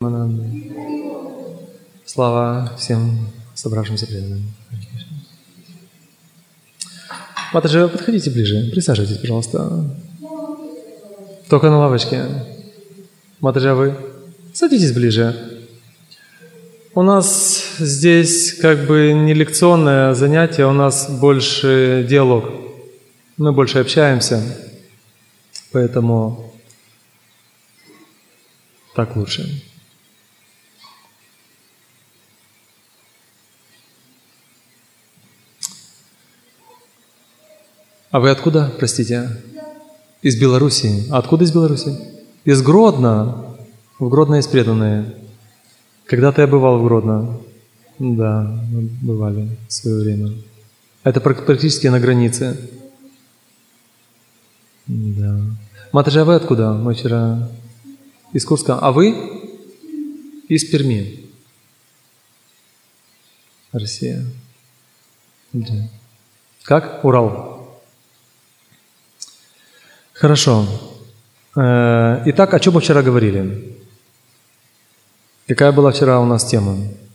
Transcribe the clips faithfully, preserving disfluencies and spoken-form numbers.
Слава всем собравшимся преданным. Матаджи, подходите ближе, присаживайтесь, пожалуйста. Только на лавочке. Матаджи, вы садитесь ближе. У нас здесь как бы не лекционное занятие, у нас больше диалог. Мы больше общаемся, поэтому так лучше. А вы откуда, простите? Из Белоруссии. А откуда из Беларуси? Из Гродно. В Гродно есть преданные. Когда-то я бывал в Гродно. Да, бывали в свое время. Это практически на границе. Да. Матаджи, а вы откуда? Мы вчера из Курска. А вы? Из Перми. Россия. Да. Как? Урал. Хорошо. Итак, о чем мы вчера говорили? Какая была вчера у нас тема?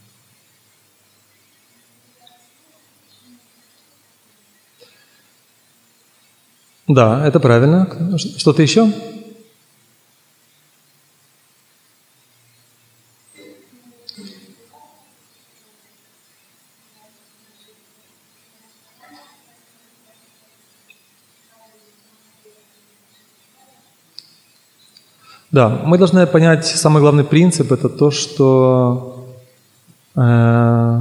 Да, это правильно. Что-то еще? Да, мы должны понять самый главный принцип, это то, что, э,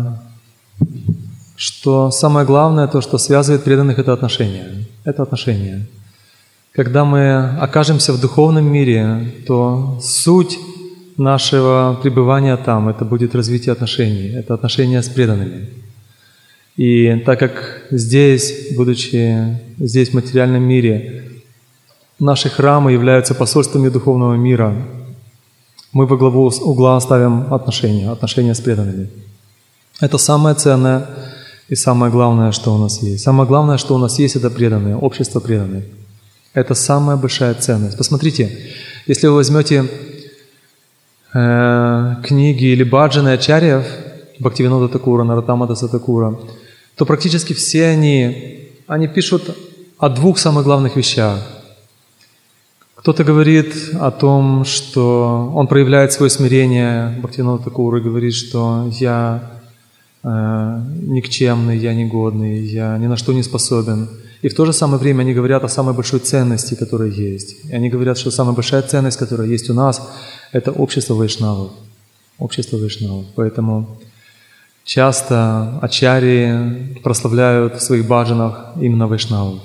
что самое главное, то, что связывает преданных, это отношения. Это отношения. Когда мы окажемся в духовном мире, то суть нашего пребывания там, это будет развитие отношений, это отношения с преданными. И так как здесь, будучи здесь в материальном мире, наши храмы являются посольствами духовного мира, мы во главу угла ставим отношения, отношения с преданными. Это самое ценное и самое главное, что у нас есть. Самое главное, что у нас есть, это преданные, общество преданных. Это самая большая ценность. Посмотрите, если вы возьмете э, книги или баджаны ачарьев, Бхактивинода Такура, Нароттама Даса Такура, то практически все они, они пишут о двух самых главных вещах. Кто-то говорит о том, что он проявляет свое смирение, Бхактивинода Такура, говорит, что я э, никчемный, я негодный, я ни на что не способен. И в то же самое время они говорят о самой большой ценности, которая есть. И они говорят, что самая большая ценность, которая есть у нас, это общество вайшнавов. Общество вайшнавов. Поэтому часто ачарьи прославляют в своих баджанах именно вайшнавов.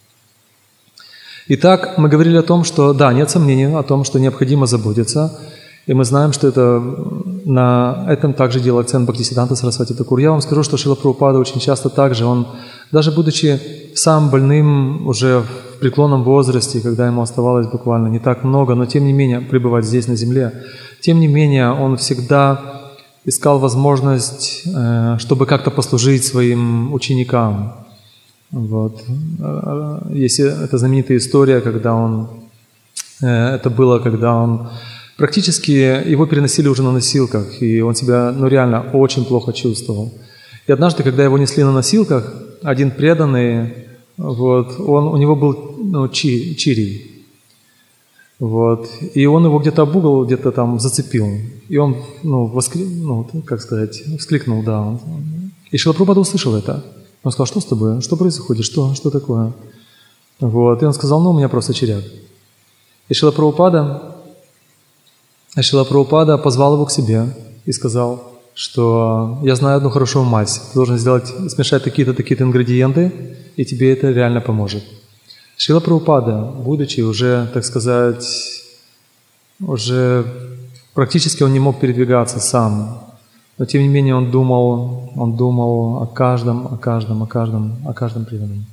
Итак, мы говорили о том, что да, нет сомнений о том, что необходимо заботиться, и мы знаем, что это, на этом также делал акцент Бхактисиддханта Сарасвати Такур. Я вам скажу, что Шрила Прабхупада очень часто также, он, даже будучи сам больным уже в преклонном возрасте, когда ему оставалось буквально не так много, но тем не менее пребывать здесь на земле, тем не менее он всегда искал возможность, чтобы как-то послужить своим ученикам. Вот. Есть эта знаменитая история, когда он, это было, когда он практически, его переносили уже на носилках, и он себя, ну, реально очень плохо чувствовал. И однажды, когда его несли на носилках, один преданный, вот, он, у него был, ну, чи, чирий, вот, и он его где-то об угол, где-то там зацепил, и он, ну, воскли, ну, как сказать, вскликнул, да. И Шрила Прабхупада услышал это. Он сказал: что с тобой? Что происходит? Что? Что такое? Вот. И он сказал: ну, у меня просто черяк. И Шрила Прабхупада, и Шрила Прабхупада позвал его к себе и сказал, что я знаю одну хорошую мазь. Ты должен сделать, смешать такие-то, такие-то ингредиенты, и тебе это реально поможет. Шрила Прабхупада, будучи уже, так сказать, уже практически он не мог передвигаться сам, но тем не менее он думал, он думал о каждом, о каждом, о каждом, о каждом преданном.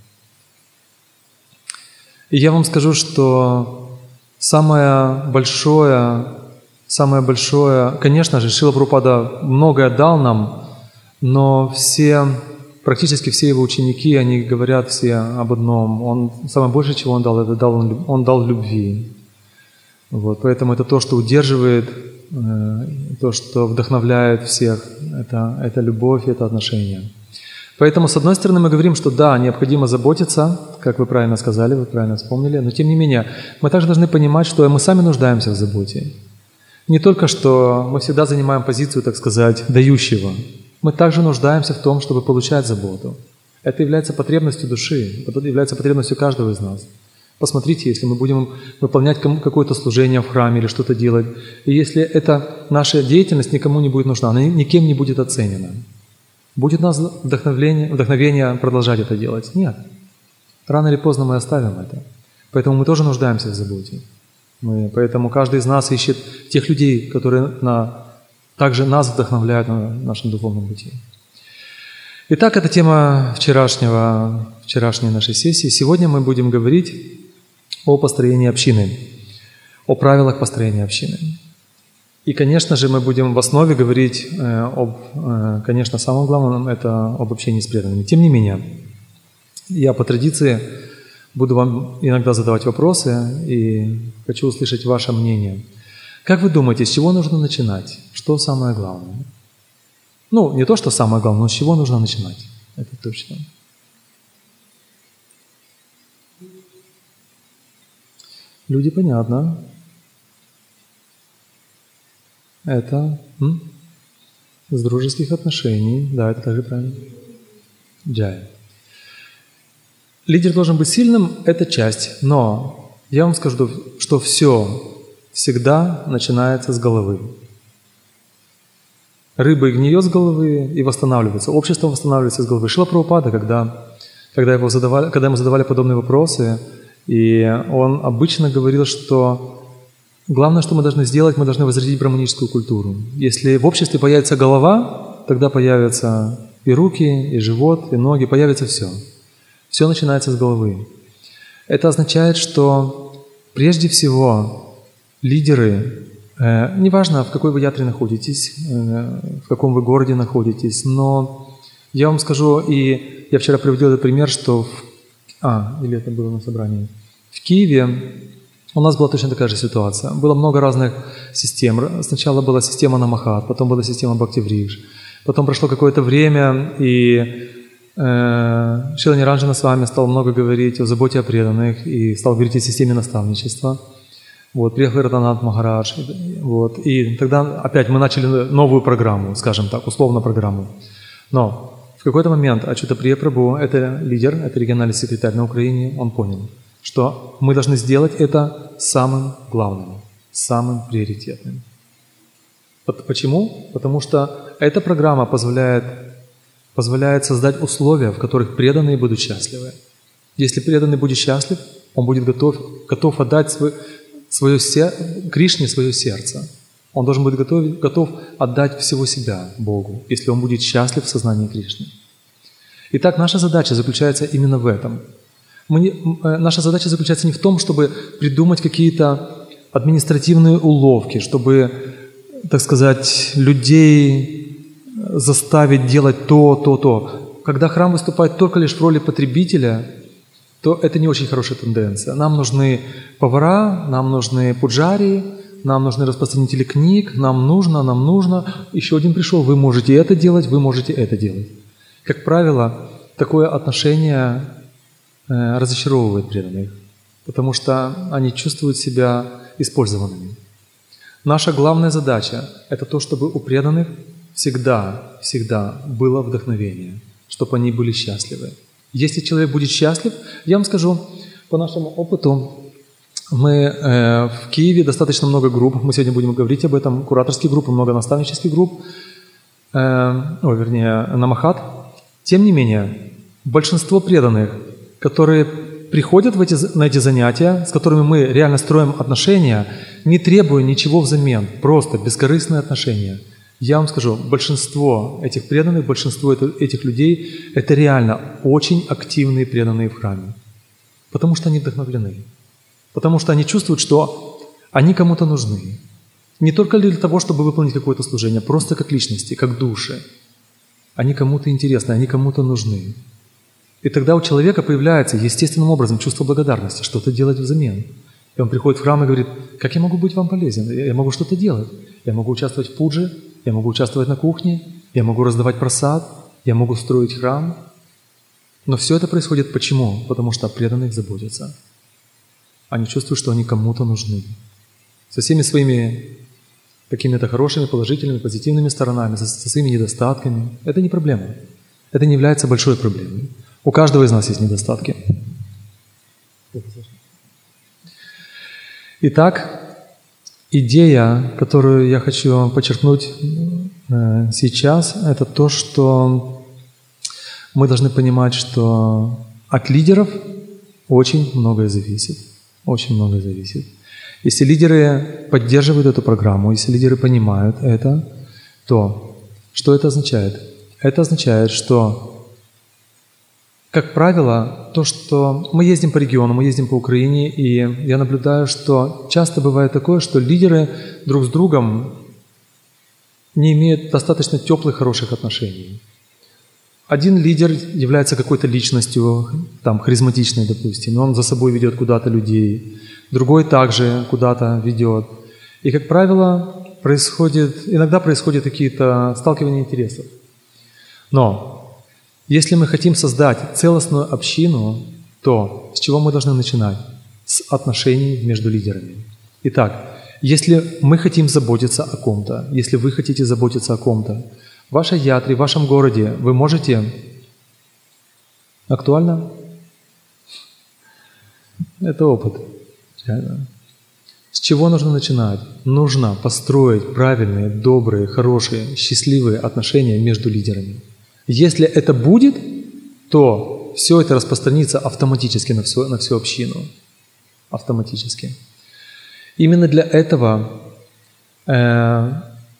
И я вам скажу, что самое большое, самое большое, конечно же, Шрила Прабхупада многое дал нам, но все, практически все его ученики, они говорят все об одном. Он, самое большее, чего он дал, это дал, он, он дал любви. Вот, поэтому это то, что удерживает то, что вдохновляет всех, это, это любовь, это отношения. Поэтому, с одной стороны, мы говорим, что да, необходимо заботиться, как вы правильно сказали, вы правильно вспомнили, но тем не менее, мы также должны понимать, что мы сами нуждаемся в заботе. Не только, что мы всегда занимаем позицию, так сказать, дающего, мы также нуждаемся в том, чтобы получать заботу. Это является потребностью души, это является потребностью каждого из нас. Посмотрите, если мы будем выполнять какое-то служение в храме или что-то делать, и если эта наша деятельность никому не будет нужна, она никем не будет оценена, будет у нас вдохновение, вдохновение продолжать это делать? Нет. Рано или поздно мы оставим это. Поэтому мы тоже нуждаемся в заботе. Мы, поэтому каждый из нас ищет тех людей, которые на, также нас вдохновляют на нашем духовном пути. Итак, это тема вчерашнего, вчерашней нашей сессии. Сегодня мы будем говорить о построении общины, о правилах построения общины. И, конечно же, мы будем в основе говорить э, об, э, конечно, самом главном – это об общении с преданными. Тем не менее, я по традиции буду вам иногда задавать вопросы и хочу услышать ваше мнение. Как вы думаете, с чего нужно начинать? Что самое главное? Ну, не то, что самое главное, но с чего нужно начинать? Это точно. Люди, понятно. Это м? с дружеских отношений. Да, это также правильно. Джай. Лидер должен быть сильным, это часть. Но я вам скажу, что все всегда начинается с головы. Рыба гниет с головы и восстанавливается. Общество восстанавливается с головы. Шрила Прабхупада, когда, когда, его задавали, когда ему задавали подобные вопросы, и он обычно говорил, что главное, что мы должны сделать, мы должны возродить браманическую культуру. Если в обществе появится голова, тогда появятся и руки, и живот, и ноги, появится все. Все начинается с головы. Это означает, что прежде всего лидеры, э, неважно, в какой вы ятре находитесь, э, в каком вы городе находитесь, но я вам скажу, и я вчера приводил этот пример, что... В, а, или это было на собрании. В Киеве у нас была точно такая же ситуация. Было много разных систем. Сначала была система Намахат, потом была система Бхактиврикш. Потом прошло какое-то время, и э, Шрила Ниранджана с вами стал много говорить о заботе о преданных и стал говорить о системе наставничества. Вот, приехал Ратанат Махарадж. Вот, и тогда опять мы начали новую программу, скажем так, условно программу. Но в какой-то момент Ачутаприя Прабху, это лидер, это региональный секретарь на Украине, он понял, что мы должны сделать это самым главным, самым приоритетным. Почему? Потому что эта программа позволяет, позволяет создать условия, в которых преданные будут счастливы. Если преданный будет счастлив, он будет готов, готов отдать свой, свое сердце, Кришне свое сердце. Он должен быть готов, готов отдать всего себя Богу, если он будет счастлив в сознании Кришны. Итак, наша задача заключается именно в этом. Мы не, наша задача заключается не в том, чтобы придумать какие-то административные уловки, чтобы, так сказать, людей заставить делать то, то, то. Когда храм выступает только лишь в роли потребителя, то это не очень хорошая тенденция. Нам нужны повара, нам нужны пуджари, нам нужны распространители книг, нам нужно, нам нужно. Еще один пришел, вы можете это делать, вы можете это делать. Как правило, такое отношение э, разочаровывает преданных, потому что они чувствуют себя использованными. Наша главная задача – это то, чтобы у преданных всегда, всегда было вдохновение, чтобы они были счастливы. Если человек будет счастлив, я вам скажу, по нашему опыту, мы э, в Киеве достаточно много групп, мы сегодня будем говорить об этом, кураторских групп, много наставнических групп, э, о, вернее, намахат. Тем не менее, большинство преданных, которые приходят в эти, на эти занятия, с которыми мы реально строим отношения, не требуя ничего взамен, просто бескорыстные отношения. Я вам скажу, большинство этих преданных, большинство этих людей – это реально очень активные преданные в храме, потому что они вдохновлены. Потому что они чувствуют, что они кому-то нужны. Не только для того, чтобы выполнить какое-то служение, просто как личности, как души. Они кому-то интересны, они кому-то нужны. И тогда у человека появляется естественным образом чувство благодарности, что-то делать взамен. И он приходит в храм и говорит: как я могу быть вам полезен? Я могу что-то делать. Я могу участвовать в пудже, я могу участвовать на кухне, я могу раздавать просад, я могу строить храм. Но все это происходит почему? Потому что преданные их заботятся. Они чувствуют, что они кому-то нужны. Со всеми своими какими-то хорошими, положительными, позитивными сторонами, со, со своими недостатками. Это не проблема. Это не является большой проблемой. У каждого из нас есть недостатки. Итак, идея, которую я хочу подчеркнуть сейчас, это то, что мы должны понимать, что от лидеров очень многое зависит. Очень многое зависит. Если лидеры поддерживают эту программу, если лидеры понимают это, то что это означает? Это означает, что, как правило, то, что мы ездим по региону, мы ездим по Украине, и я наблюдаю, что часто бывает такое, что лидеры друг с другом не имеют достаточно теплых, хороших отношений. Один лидер является какой-то личностью, там, харизматичной, допустим, и он за собой ведет куда-то людей, другой также куда-то ведет. И, как правило, происходит, иногда происходят какие-то сталкивания интересов. Но если мы хотим создать целостную общину, то с чего мы должны начинать? С отношений между лидерами. Итак, если мы хотим заботиться о ком-то, если вы хотите заботиться о ком-то, в вашей ятре, в вашем городе вы можете... Актуально? Это опыт. Реально. С чего нужно начинать? Нужно построить правильные, добрые, хорошие, счастливые отношения между лидерами. Если это будет, то все это распространится автоматически на всю, на всю общину. Автоматически. Именно для этого... Э,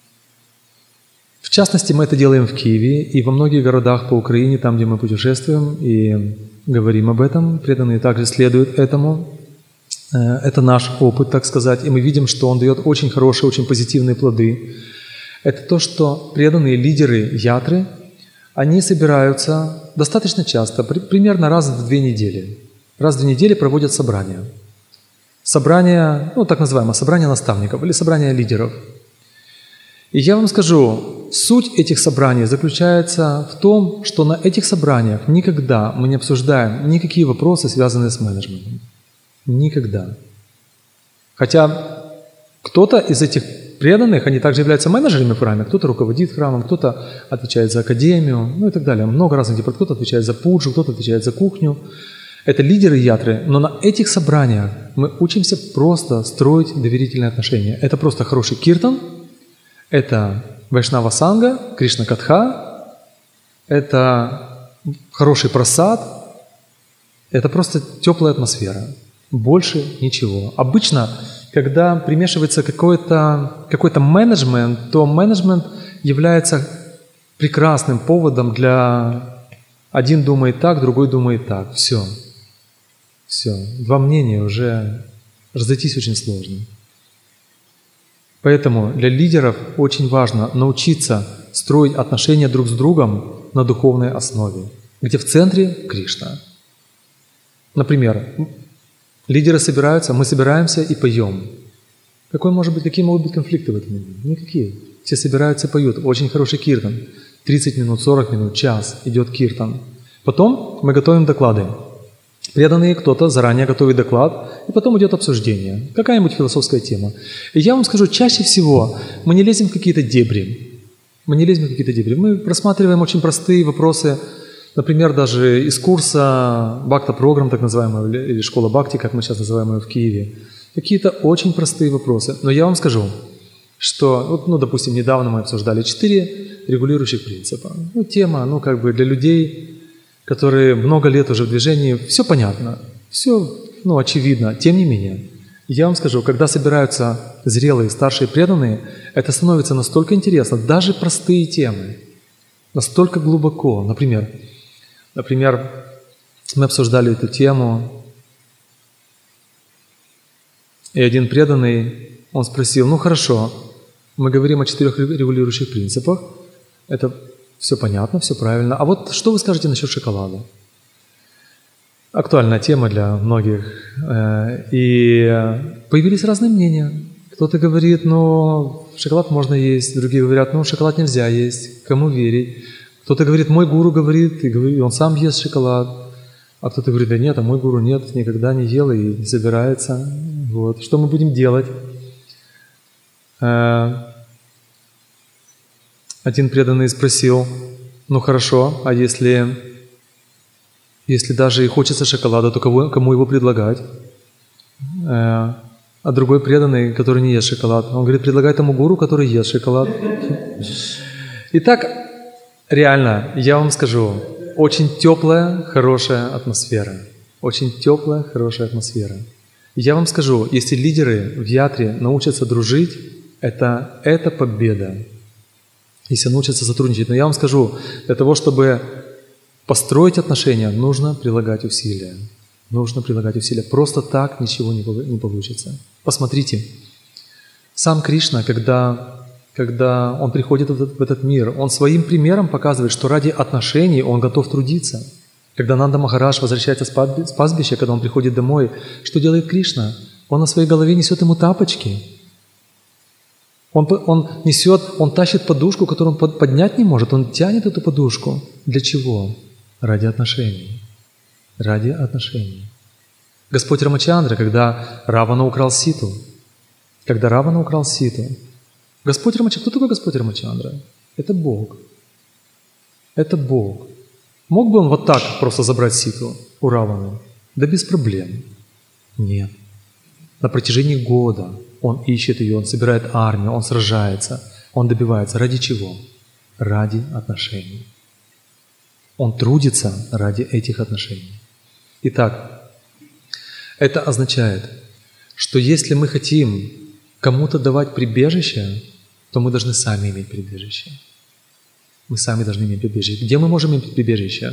В частности, мы это делаем в Киеве и во многих городах по Украине, там, где мы путешествуем и говорим об этом. Преданные также следуют этому. Это наш опыт, так сказать, и мы видим, что он дает очень хорошие, очень позитивные плоды. Это то, что преданные лидеры ятры, они собираются достаточно часто, примерно раз в две недели. Раз в две недели проводят собрания. Собрания, ну, так называемое, собрание наставников или собрание лидеров. И я вам скажу, суть этих собраний заключается в том, что на этих собраниях никогда мы не обсуждаем никакие вопросы, связанные с менеджментом. Никогда. Хотя кто-то из этих преданных, они также являются менеджерами в храме, кто-то руководит храмом, кто-то отвечает за академию, ну и так далее. Много разных типов. Кто-то отвечает за пуджу, кто-то отвечает за кухню. Это лидеры ятры, но на этих собраниях мы учимся просто строить доверительные отношения. Это просто хороший киртан, это Вайшнава Санга, Кришна Катха, это хороший прасад, это просто теплая атмосфера. Больше ничего. Обычно, когда примешивается какой-то, какой-то менеджмент, то менеджмент является прекрасным поводом для... Один думает так, другой думает так. Все. Все. Два мнения уже разойтись очень сложно. Поэтому для лидеров очень важно научиться строить отношения друг с другом на духовной основе, где в центре Кришна. Например, лидеры собираются, мы собираемся и поем. Какой может быть, какие могут быть конфликты в этом мире? Никакие. Все собираются и поют. Очень хороший киртан. тридцать минут, сорок минут, час идет киртан. Потом мы готовим доклады. Преданные, кто-то заранее готовит доклад, и потом идет обсуждение. Какая-нибудь философская тема. И я вам скажу, чаще всего мы не лезем в какие-то дебри. Мы не лезем в какие-то дебри. Мы просматриваем очень простые вопросы, например, даже из курса Бхакта-программ, так называемого, или школа Бхакти, как мы сейчас называем ее в Киеве. Какие-то очень простые вопросы. Но я вам скажу, что, вот, ну, допустим, недавно мы обсуждали четыре регулирующих принципа. Ну, тема, ну, как бы для людей, которые много лет уже в движении, все понятно, все, ну, очевидно. Тем не менее, я вам скажу, когда собираются зрелые, старшие преданные, это становится настолько интересно, даже простые темы, настолько глубоко. Например, например, мы обсуждали эту тему, и один преданный, он спросил: ну хорошо, мы говорим о четырех регулирующих принципах, это все понятно, все правильно, а вот что вы скажете насчет шоколада? Актуальная тема для многих. И появились разные мнения. Кто-то говорит, ну, шоколад можно есть, другие говорят, ну, шоколад нельзя есть, кому верить. Кто-то говорит, мой гуру говорит, и он сам ест шоколад. А кто-то говорит, да нет, а мой гуру нет, никогда не ел и не собирается. Вот. Что мы будем делать? Один преданный спросил, ну хорошо, а если, если даже и хочется шоколада, то кого, кому его предлагать? А другой преданный, который не ест шоколад, он говорит, предлагай тому гуру, который ест шоколад. Итак, реально, я вам скажу, очень теплая, хорошая атмосфера. Очень теплая, хорошая атмосфера. Я вам скажу, если лидеры в ятре научатся дружить, это, это победа. Если научатся сотрудничать. Но я вам скажу, для того, чтобы построить отношения, нужно прилагать усилия. Нужно прилагать усилия. Просто так ничего не получится. Посмотрите, сам Кришна, когда, когда Он приходит в этот, в этот мир, Он своим примером показывает, что ради отношений Он готов трудиться. Когда Нанда Махарадж возвращается с пастбища, когда он приходит домой, что делает Кришна? Он на своей голове несет ему тапочки. Он, он несет, он тащит подушку, которую он поднять не может. Он тянет эту подушку. Для чего? Ради отношений. Ради отношений. Господь Рамачандра, когда Равана украл Ситу, когда Равана украл Ситу, Господь Рамачандра, кто такой Господь Рамачандра? Это Бог. Это Бог. Мог бы он вот так просто забрать Ситу у Раваны? Да без проблем. Нет. На протяжении года он ищет ее, он собирает армию, он сражается, он добивается. Ради чего? Ради отношений. Он трудится ради этих отношений. Итак, это означает, что если мы хотим кому-то давать прибежище, то мы должны сами иметь прибежище. Мы сами должны иметь прибежище. Где мы можем иметь прибежище?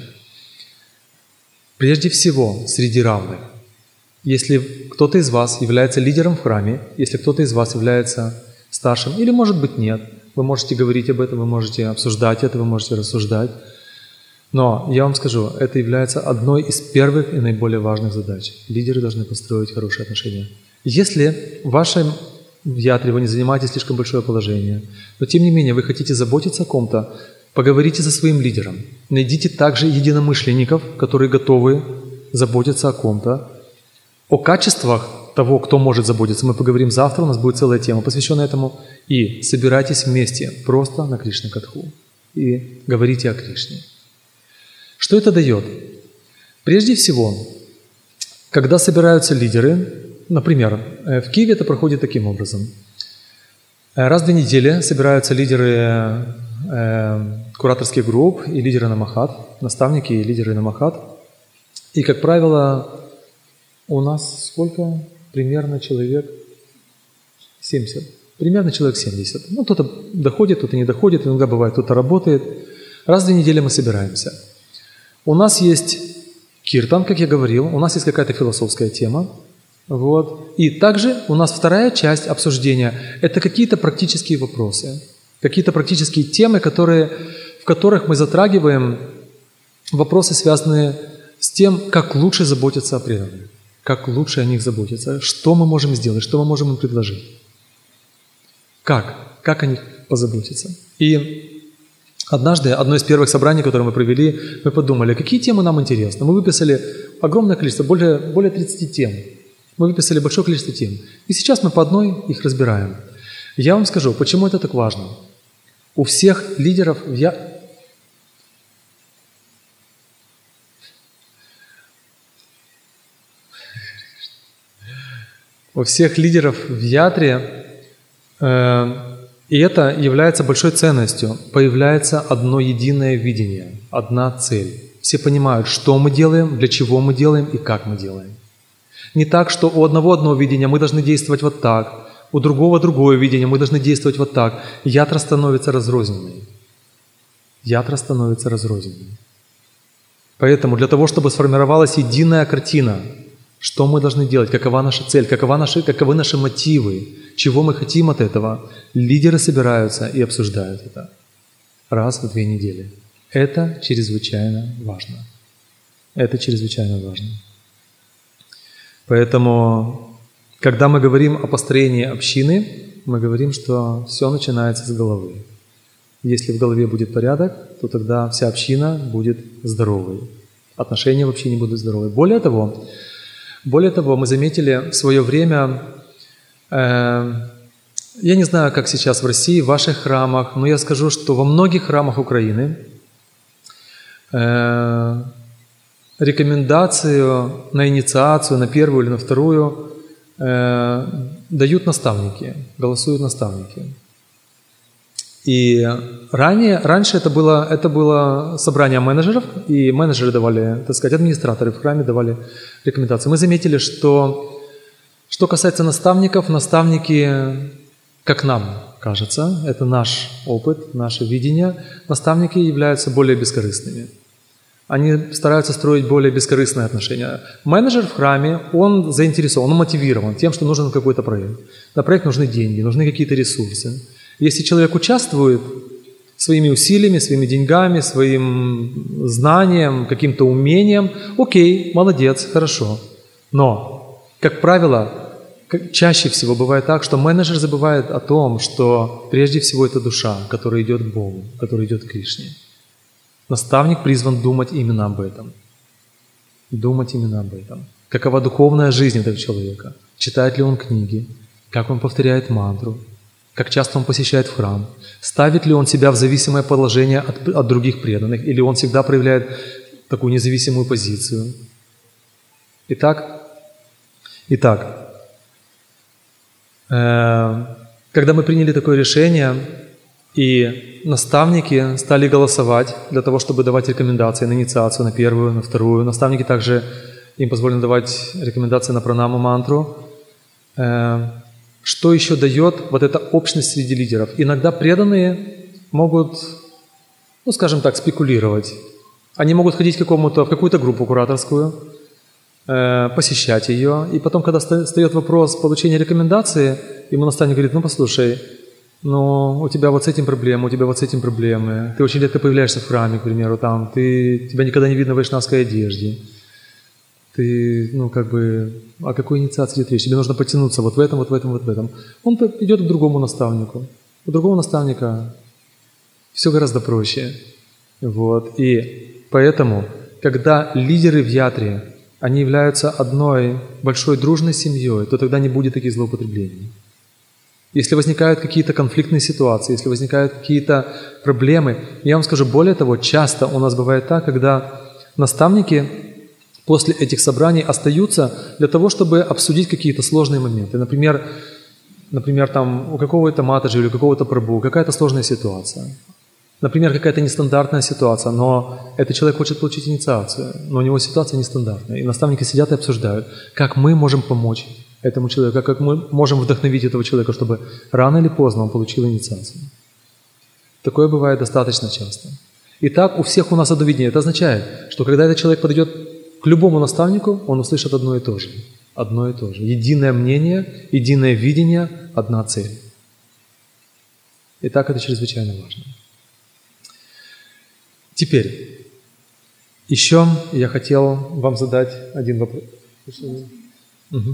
Прежде всего, среди равных. Если кто-то из вас является лидером в храме, если кто-то из вас является старшим, или, может быть, нет, вы можете говорить об этом, вы можете обсуждать это, вы можете рассуждать. Но я вам скажу, это является одной из первых и наиболее важных задач. Лидеры должны построить хорошие отношения. Если в вашем ятре вы не занимаете слишком большое положение, но тем не менее вы хотите заботиться о ком-то, поговорите со своим лидером. Найдите также единомышленников, которые готовы заботиться о ком-то. О качествах того, кто может заботиться, мы поговорим завтра, у нас будет целая тема, посвященная этому. И собирайтесь вместе просто на Кришна-катху и говорите о Кришне. Что это дает? Прежде всего, когда собираются лидеры, например, в Киеве это проходит таким образом. Раз в две недели собираются лидеры э, кураторских групп и лидеры намахат, наставники и лидеры намахат. И, как правило, у нас сколько? Примерно человек семьдесят. Примерно человек семьдесят. Ну, кто-то доходит, кто-то не доходит, иногда бывает, кто-то работает. Раз в две недели мы собираемся. У нас есть киртан, как я говорил, у нас есть какая-то философская тема. Вот. И также у нас вторая часть обсуждения – это какие-то практические вопросы, какие-то практические темы, которые, в которых мы затрагиваем вопросы, связанные с тем, как лучше заботиться о преданных, как лучше о них заботиться, что мы можем сделать, что мы можем им предложить, как, как о них позаботиться. И однажды, одно из первых собраний, которое мы провели, мы подумали, какие темы нам интересны. Мы выписали огромное количество, более, более тридцати тем. Мы выписали большое количество тем. И сейчас мы по одной их разбираем. Я вам скажу, почему это так важно. У всех лидеров я... У всех лидеров в ятре, э, и это является большой ценностью, появляется одно единое видение, одна цель. Все понимают, что мы делаем, для чего мы делаем и как мы делаем. Не так, что у одного одно видение, мы должны действовать вот так, у другого другое видение, мы должны действовать вот так. Ятра становится разрозненной. Ятра становится разрозненной. Поэтому для того, чтобы сформировалась единая картина, что мы должны делать, какова наша цель, какова наши, каковы наши мотивы, чего мы хотим от этого, лидеры собираются и обсуждают это раз в две недели. Это чрезвычайно важно. Это чрезвычайно важно. Поэтому, когда мы говорим о построении общины, мы говорим, что все начинается с головы. Если в голове будет порядок, то тогда вся община будет здоровой. Отношения в общине будут здоровы. Более того, более того, мы заметили в свое время, э, я не знаю, как сейчас в России, в ваших храмах, но я скажу, что во многих храмах Украины э, рекомендацию на инициацию, на первую или на вторую э, дают наставники, голосуют наставники. И ранее, раньше это было, это было собрание менеджеров, и менеджеры давали, так сказать, администраторы в храме давали рекомендации. Мы заметили, что что касается наставников, наставники, как нам кажется, это наш опыт, наше видение, наставники являются более бескорыстными. Они стараются строить более бескорыстные отношения. Менеджер в храме, он заинтересован, он мотивирован тем, что нужен какой-то проект. На проект нужны деньги, нужны какие-то ресурсы. Если человек участвует своими усилиями, своими деньгами, своим знанием, каким-то умением, окей, молодец, хорошо. Но, как правило, чаще всего бывает так, что менеджер забывает о том, что прежде всего это душа, которая идет к Богу, которая идет к Кришне. Наставник призван думать именно об этом. Думать именно об этом. Какова духовная жизнь этого человека? Читает ли он книги? Как он повторяет мантру? Как часто он посещает в храм? Ставит ли он себя в зависимое положение от, от других преданных? Или он всегда проявляет такую независимую позицию? Итак, итак э, когда мы приняли такое решение, и наставники стали голосовать для того, чтобы давать рекомендации на инициацию, на первую, на вторую. Наставники также, им позволено давать рекомендации на пранаму, мантру. Что еще дает вот эта общность среди лидеров? Иногда преданные могут, ну скажем так, спекулировать. Они могут ходить к какому-то, в какую-то группу кураторскую, посещать ее, и потом, когда встает вопрос получения рекомендации, ему наставник говорит: ну послушай, но у тебя вот с этим проблемы, у тебя вот с этим проблемы. Ты очень редко появляешься в храме, к примеру, там. Ты, тебя никогда не видно в вайшнавской одежде. Ты, ну, как бы, о какой инициации идет речь? Тебе нужно потянуться вот в этом, вот в этом, вот в этом. Он идет к другому наставнику. У другого наставника все гораздо проще. Вот. И поэтому, когда лидеры в ятре, они являются одной большой дружной семьей, то тогда не будет таких злоупотреблений. Если возникают какие-то конфликтные ситуации, если возникают какие-то проблемы, я вам скажу, более того, часто у нас бывает так, когда наставники после этих собраний остаются для того, чтобы обсудить какие-то сложные моменты. Например, например там у какого-то матаджи или у какого-то прабху какая-то сложная ситуация. Например, какая-то нестандартная ситуация, но этот человек хочет получить инициацию, но у него ситуация нестандартная. И наставники сидят и обсуждают, как мы можем помочь этому человеку, как мы можем вдохновить этого человека, чтобы рано или поздно он получил инициацию. Такое бывает достаточно часто. Итак, у всех у нас одно видение. Это означает, что когда этот человек подойдет к любому наставнику, он услышит одно и то же. Одно и то же. Единое мнение, единое видение, одна цель. Итак, это чрезвычайно важно. Теперь, еще я хотел вам задать один вопрос. Угу.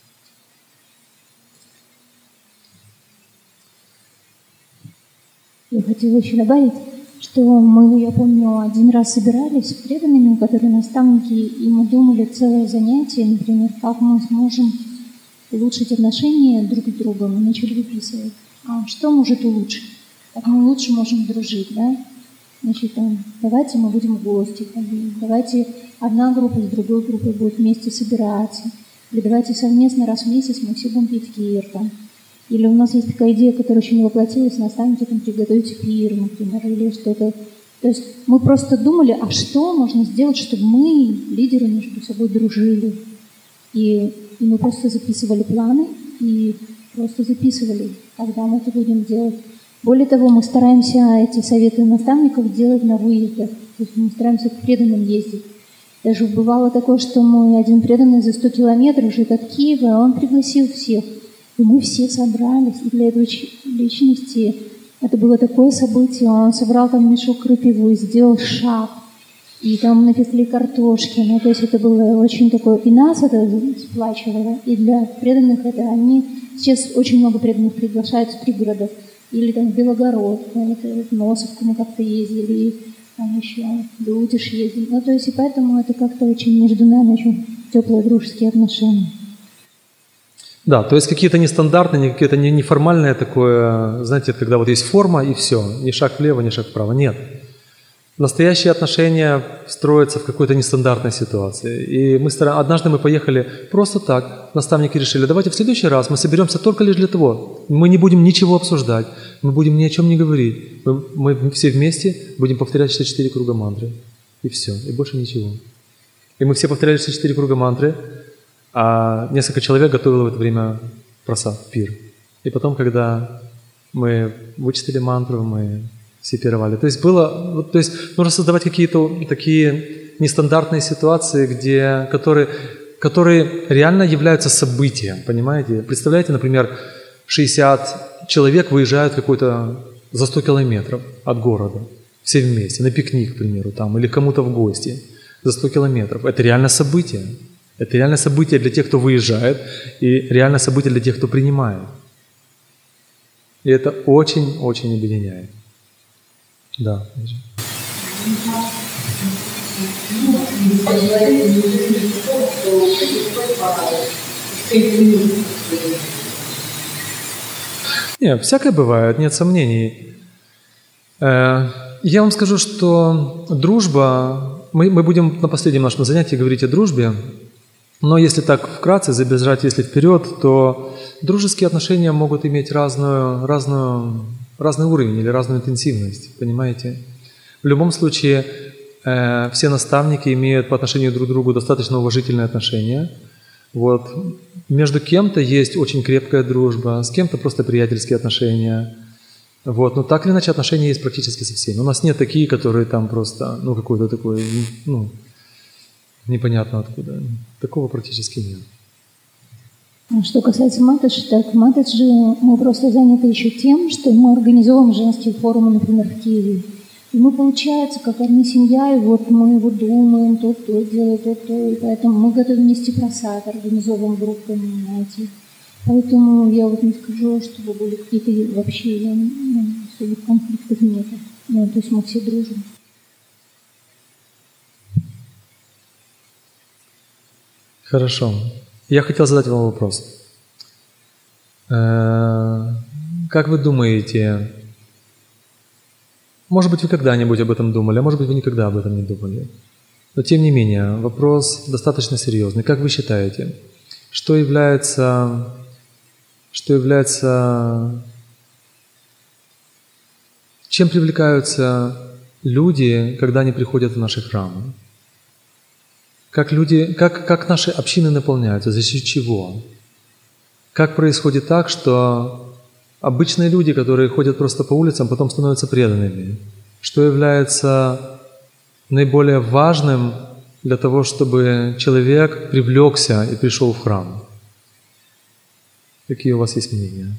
Я хотела еще добавить, что мы, я помню, один раз собирались с преданными, которые наставники, и мы думали целое занятие, например, как мы сможем улучшить отношения друг с другом. Мы начали выписывать, а что может улучшить, как мы лучше можем дружить, да? Значит, там, давайте мы будем в гости ходить, давайте одна группа с другой группой будет вместе собираться, или давайте совместно раз в месяц мы все будем пить киртан. Или у нас есть такая идея, которая еще не воплотилась, наставники там приготовить пир, например, или что-то. То есть мы просто думали, а что можно сделать, чтобы мы, лидеры, между собой дружили. И, и мы просто записывали планы и просто записывали, когда мы это будем делать. Более того, мы стараемся эти советы наставников делать на выездах. То есть мы стараемся к преданным ездить. Даже бывало такое, что мой один преданный за сто километров живет от Киева, он пригласил всех. И мы все собрались. И для этой личности это было такое событие. Он собрал там мешок крапивы, сделал шаг. и там напекли картошки. Ну, то есть это было очень такое, и нас это сплачивало, и для преданных это они, сейчас очень много преданных приглашают с пригородов, или там в Белогород, ну, это в Носовку мы как-то ездили, и там еще в Лутиш ездили. Ну, то есть и поэтому это как-то очень между нами очень теплые дружеские отношения. Да, то есть какие-то нестандартные, какие-то неформальные такое, знаете, когда вот есть форма и все, ни шаг влево, ни шаг вправо. Нет. Настоящие отношения строятся в какой-то нестандартной ситуации. И мы стараем... однажды мы поехали просто так, наставники решили, давайте в следующий раз мы соберемся только лишь для того, мы не будем ничего обсуждать, мы будем ни о чем не говорить, мы, мы все вместе будем повторять шестьдесят четыре круга мантры. И все, и больше ничего. И мы все повторяли шестьдесят четыре круга мантры, а несколько человек готовило в это время просад, пир. И потом, когда мы вычитали мантру, мы все пировали. То есть было, то есть нужно создавать какие-то такие нестандартные ситуации, где, которые, которые реально являются событием, понимаете? Представляете, например, шестьдесят человек выезжают какой-то за сто километров от города, все вместе, на пикник, к примеру, там, или кому-то в гости за сто километров. Это реально событие. Это реально событие для тех, кто выезжает, и реально событие для тех, кто принимает. И это очень-очень объединяет. Да. Нет, всякое бывает, нет сомнений. Я вам скажу, что дружба, мы, мы будем на последнем нашем занятии говорить о дружбе, но если так вкратце забежать, если вперед, то дружеские отношения могут иметь разную, разную, разный уровень или разную интенсивность, понимаете? В любом случае, э, все наставники имеют по отношению друг к другу достаточно уважительные отношения. Вот. Между кем-то есть очень крепкая дружба, с кем-то просто приятельские отношения. Вот. Но так или иначе отношения есть практически со всеми. У нас нет такие, которые там просто, ну, какой-то такой, ну, непонятно откуда. Такого практически нет. Что касается Матаджи, так в Матаджи мы просто заняты еще тем, что мы организовываем женские форумы, например, в Киеве. И мы, получается, как одна семья, и вот мы вот думаем, то, то делает, то, то, и поэтому мы готовим нести просад, организовываем группы, знаете. Поэтому я вот не скажу, чтобы были какие-то вообще, ну, особых конфликтов нет. Ну, то есть мы все дружим. Хорошо. Я хотел задать вам вопрос. Как вы думаете, может быть, вы когда-нибудь об этом думали, а может быть, вы никогда об этом не думали. Но тем не менее, вопрос достаточно серьезный. Как вы считаете, что является, что является, чем привлекаются люди, когда они приходят в наши храмы? Как люди, как, как наши общины наполняются, за счет чего? Как происходит так, что обычные люди, которые ходят просто по улицам, потом становятся преданными? Что является наиболее важным для того, чтобы человек привлекся и пришел в храм? Какие у вас есть мнения?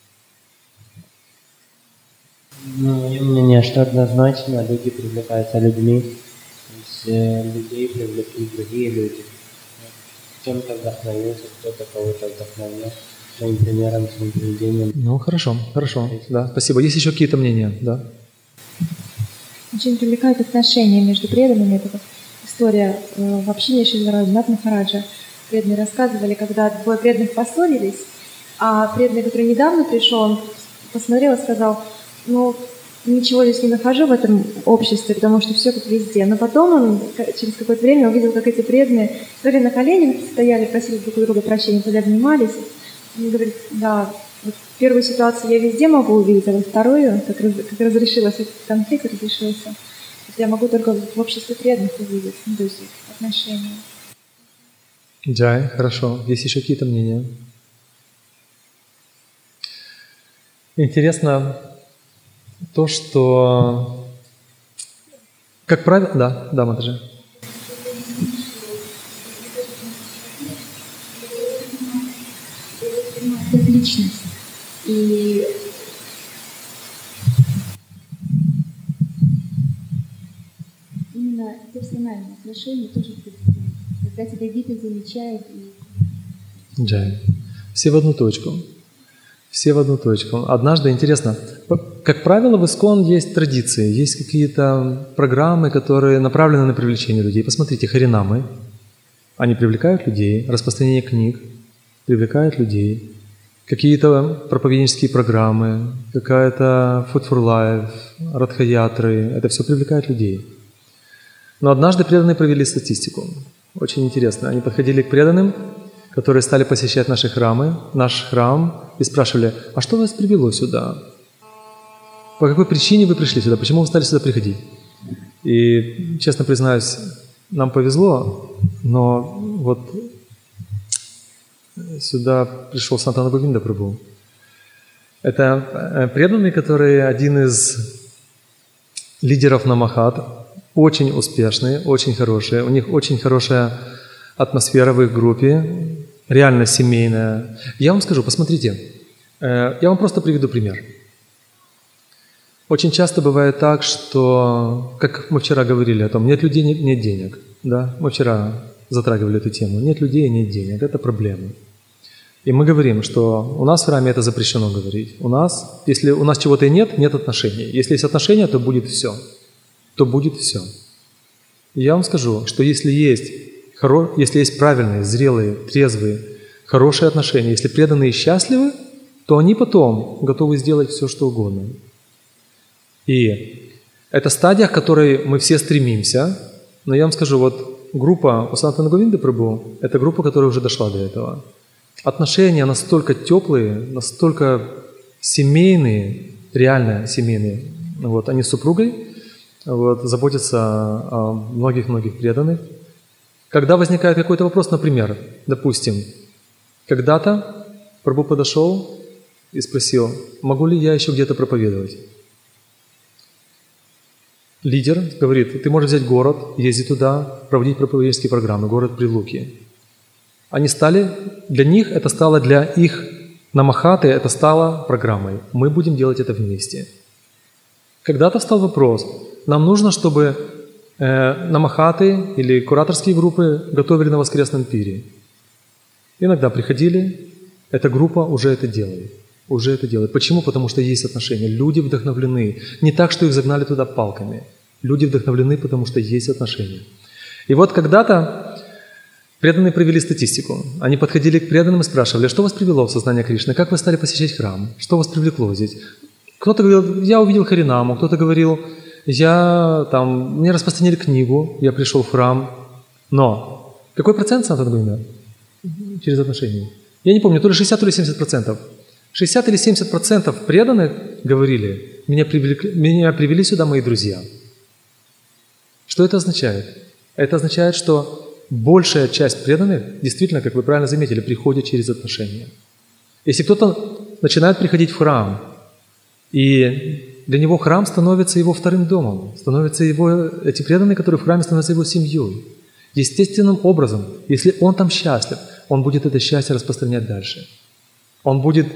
Ну, мое мнение, что однозначно люди привлекаются людьми. Людей привлекли другие люди. Чем-то вдохновился, кто-то кого-то вдохновил своим примером, своим поведением. Ну, хорошо, хорошо. Да, спасибо. Есть еще какие-то мнения? Да. Очень привлекают отношения между преданными. Это как история в общине Шрила Рагхунатха Махараджа. Преданные рассказывали, когда двое преданных поссорились, а преданный, который недавно пришел, он посмотрел и сказал, ну, ничего здесь не нахожу в этом обществе, потому что все как везде. Но потом он через какое-то время увидел, как эти преданные стояли на коленях, стояли, просили друг у друга прощения, тогда обнимались. Он говорит, да, вот первую ситуацию я везде могу увидеть, а вот вторую, как, раз, как разрешился этот конфликт, разрешился, я могу только в обществе преданных увидеть, ну, то есть отношения. Джай, хорошо. Есть еще какие-то мнения? Интересно то, что, как правило, да, да, Матаджи. Как личность. И именно персональные отношения тоже когда тебя видят, замечают. И... Джай. Все в одну точку. Все в одну точку. Однажды, интересно, как правило, в ИСККОН есть традиции, есть какие-то программы, которые направлены на привлечение людей. Посмотрите, харинамы, они привлекают людей, распространение книг привлекает людей, какие-то проповеднические программы, какая-то Food for Life, радха-ятры, это все привлекает людей. Но однажды преданные провели статистику. Очень интересно. Они подходили к преданным, которые стали посещать наши храмы, наш храм, и спрашивали, а что вас привело сюда? По какой причине вы пришли сюда? Почему вы стали сюда приходить? И, честно признаюсь, нам повезло, но вот сюда пришел Санатана Говинда Прабху. Это преданный, который один из лидеров Намахат, очень успешный, очень хороший. У них очень хорошая атмосфера в их группе, реально семейная. Я вам скажу, посмотрите, я вам просто приведу пример. Очень часто бывает так, что, как мы вчера говорили о том, нет людей, нет, нет денег. Да? Мы вчера затрагивали эту тему. Нет людей, нет денег. Это проблема. И мы говорим, что у нас в храме это запрещено говорить. У нас, если у нас чего-то и нет, нет отношений. Если есть отношения, то будет все. То будет все. И я вам скажу, что если есть, хоро... если есть правильные, зрелые, трезвые, хорошие отношения, если преданные счастливы, то они потом готовы сделать все, что угодно. И это стадия, к которой мы все стремимся. Но я вам скажу, вот группа у Санатана Говинды Прабху – это группа, которая уже дошла до этого. Отношения настолько теплые, настолько семейные, реально семейные. Вот, они с супругой вот, заботятся о многих-многих преданных. Когда возникает какой-то вопрос, например, допустим, когда-то Прабху подошел и спросил, могу ли я еще где-то проповедовать? Лидер говорит, ты можешь взять город, ездить туда, проводить проповеднические программы, город Прилуки. Они стали, для них это стало, для их намахаты это стало программой. Мы будем делать это вместе. Когда-то встал вопрос, нам нужно, чтобы э, намахаты или кураторские группы готовили на воскресном пире. Иногда приходили, эта группа уже это делает. Уже это делает. Почему? Потому что есть отношения. Люди вдохновлены. Не так, что их загнали туда палками. Люди вдохновлены, потому что есть отношения. И вот когда-то преданные провели статистику. Они подходили к преданным и спрашивали, что вас привело в сознание Кришны, как вы стали посещать храм, что вас привлекло здесь. Кто-то говорил, я увидел Харинаму, кто-то говорил, я там, мне распространили книгу, я пришел в храм. Но какой процент, Санатана Говинда? Через отношения? Я не помню, то ли шестьдесят, то ли семьдесят процентов. шестьдесят или семьдесят процентов преданных говорили, меня привели, меня привели сюда мои друзья. Что это означает? Это означает, что большая часть преданных, действительно, как вы правильно заметили, приходит через отношения. Если кто-то начинает приходить в храм, и для него храм становится его вторым домом, становятся его, эти преданные, которые в храме, становятся его семьей. Естественным образом, если он там счастлив, он будет это счастье распространять дальше. Он будет,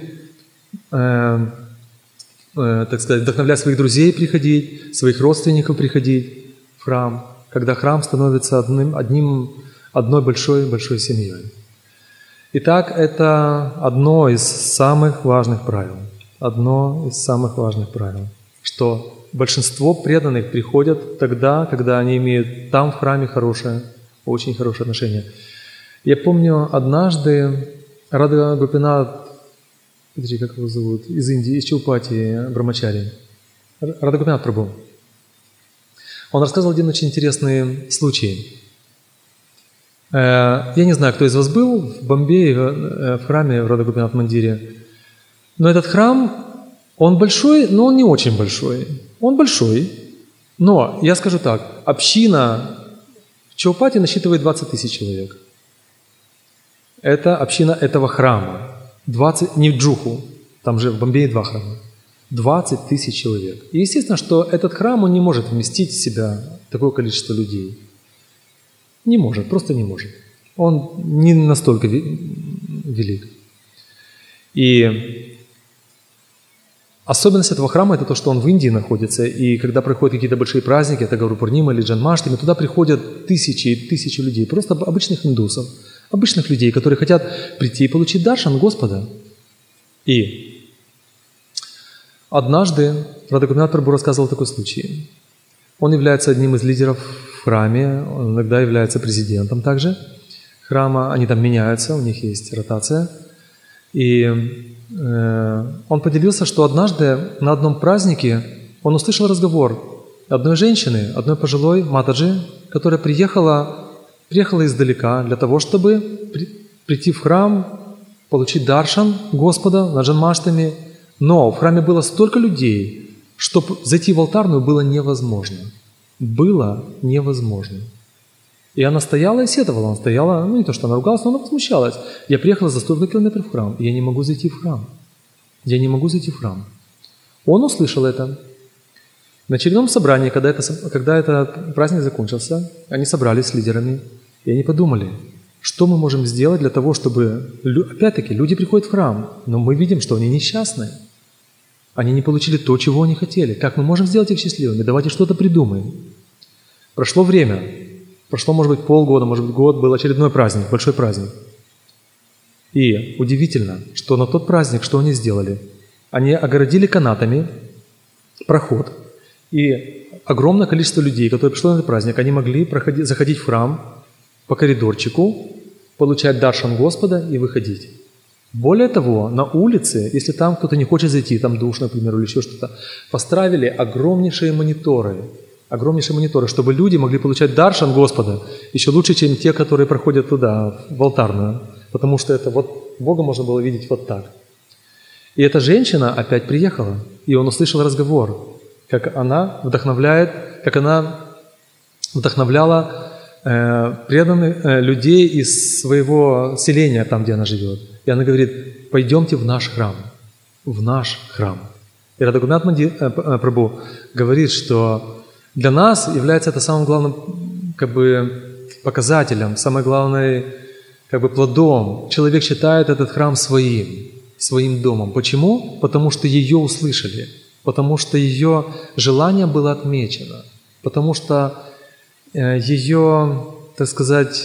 э, э, так сказать, вдохновлять своих друзей приходить, своих родственников приходить в храм, когда храм становится одним, одним, одной большой-большой семьей. Итак, это одно из самых важных правил. Одно из самых важных правил, что большинство преданных приходят тогда, когда они имеют там в храме хорошее, очень хорошее отношение. Я помню, однажды Рада Гопинат, подожди, как его зовут, из Индии, из Чаупати, Брамачари, Рада Гопинат Прабху, он рассказывал один очень интересный случай. Я не знаю, кто из вас был в Бомбее, в храме в Рада Гопинат Мандире, но этот храм, он большой, но он не очень большой. Он большой, но, я скажу так, община в Чаупати насчитывает двадцать тысяч человек. Это община этого храма. двадцать, не в Джуху, там же в Бомбее два храма. двадцать тысяч человек. И естественно, что этот храм, он не может вместить в себя такое количество людей. Не может, просто не может. Он не настолько велик. И Особенность этого храма – это то, что он в Индии находится, и когда проходят какие-то большие праздники, это Гауру Пурнима или Джанмаштами, туда приходят тысячи и тысячи людей, просто обычных индусов, обычных людей, которые хотят прийти и получить даршан Господа. И однажды Радхагопинат Прабху рассказывал такой случай. Он является одним из лидеров в храме, он иногда является президентом также храма, они там меняются, у них есть ротация. И э, он поделился, что однажды на одном празднике он услышал разговор одной женщины, одной пожилой матаджи, которая приехала, приехала издалека для того, чтобы при, прийти в храм, получить даршан Господа на Джанмаштами. Но в храме было столько людей, что зайти в алтарную было невозможно. Было невозможно. И она стояла и сетовала. Она стояла, ну не то, что она ругалась, но она возмущалась. Я приехала за сто километров в храм, и я не могу зайти в храм. Я не могу зайти в храм. Он услышал это. На очередном собрании, когда, это, когда этот праздник закончился, они собрались с лидерами, и они подумали, что мы можем сделать для того, чтобы... Опять-таки, люди приходят в храм, но мы видим, что они несчастные. Они не получили то, чего они хотели. Как мы можем сделать их счастливыми? Давайте что-то придумаем. Прошло время. Прошло, может быть, полгода, может быть, год. Был очередной праздник, большой праздник. И удивительно, что на тот праздник, что они сделали? Они огородили канатами проход. И огромное количество людей, которые пришло на этот праздник, они могли проходить, заходить в храм по коридорчику, получать даршан Господа и выходить. Более того, на улице, если там кто-то не хочет зайти, там душ, например, или еще что-то, поставили огромнейшие мониторы, огромнейшие мониторы, чтобы люди могли получать даршан Господа еще лучше, чем те, которые проходят туда, в алтарную, потому что это вот Бога можно было видеть вот так. И эта женщина опять приехала, и он услышал разговор, как она вдохновляет, как она вдохновляла э, преданных э, людей из своего селения, там, где она живет. И она говорит, пойдемте в наш храм, в наш храм. И Радхагопинат Прабху говорит, что для нас является это самым главным как бы, показателем, самым главным как бы, плодом. Человек считает этот храм своим, своим домом. Почему? Потому что ее услышали, потому что ее желание было отмечено, потому что ее, так сказать,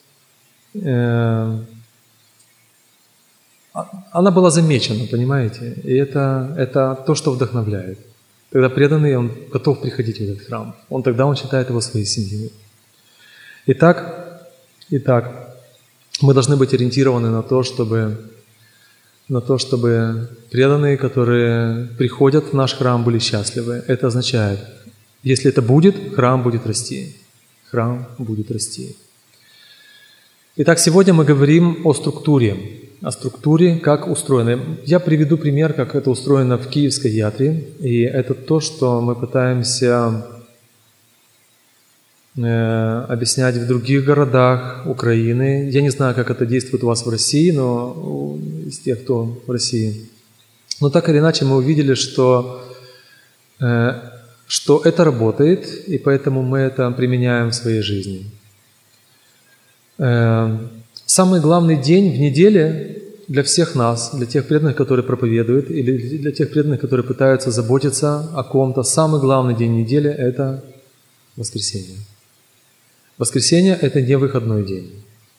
она была замечена, понимаете? И это, это то, что вдохновляет. Когда преданный, он готов приходить в этот храм. Он тогда он считает его своей семьей. Итак, итак, мы должны быть ориентированы на то, чтобы, на то, чтобы преданные, которые приходят в наш храм, были счастливы. Это означает, если это будет, храм будет расти. Храм будет расти. Итак, сегодня мы говорим о структуре. О структуре, как устроено. Я приведу пример, как это устроено в Киевской ятре. И это то, что мы пытаемся э, объяснять в других городах Украины. Я не знаю, как это действует у вас в России, но из тех, кто в России. Но так или иначе мы увидели, что, э, что это работает, и поэтому мы это применяем в своей жизни. Э, Самый главный день в неделе для всех нас, для тех преданных, которые проповедуют, или для тех преданных, которые пытаются заботиться о ком-то, самый главный день недели – это воскресенье. Воскресенье – это не выходной день.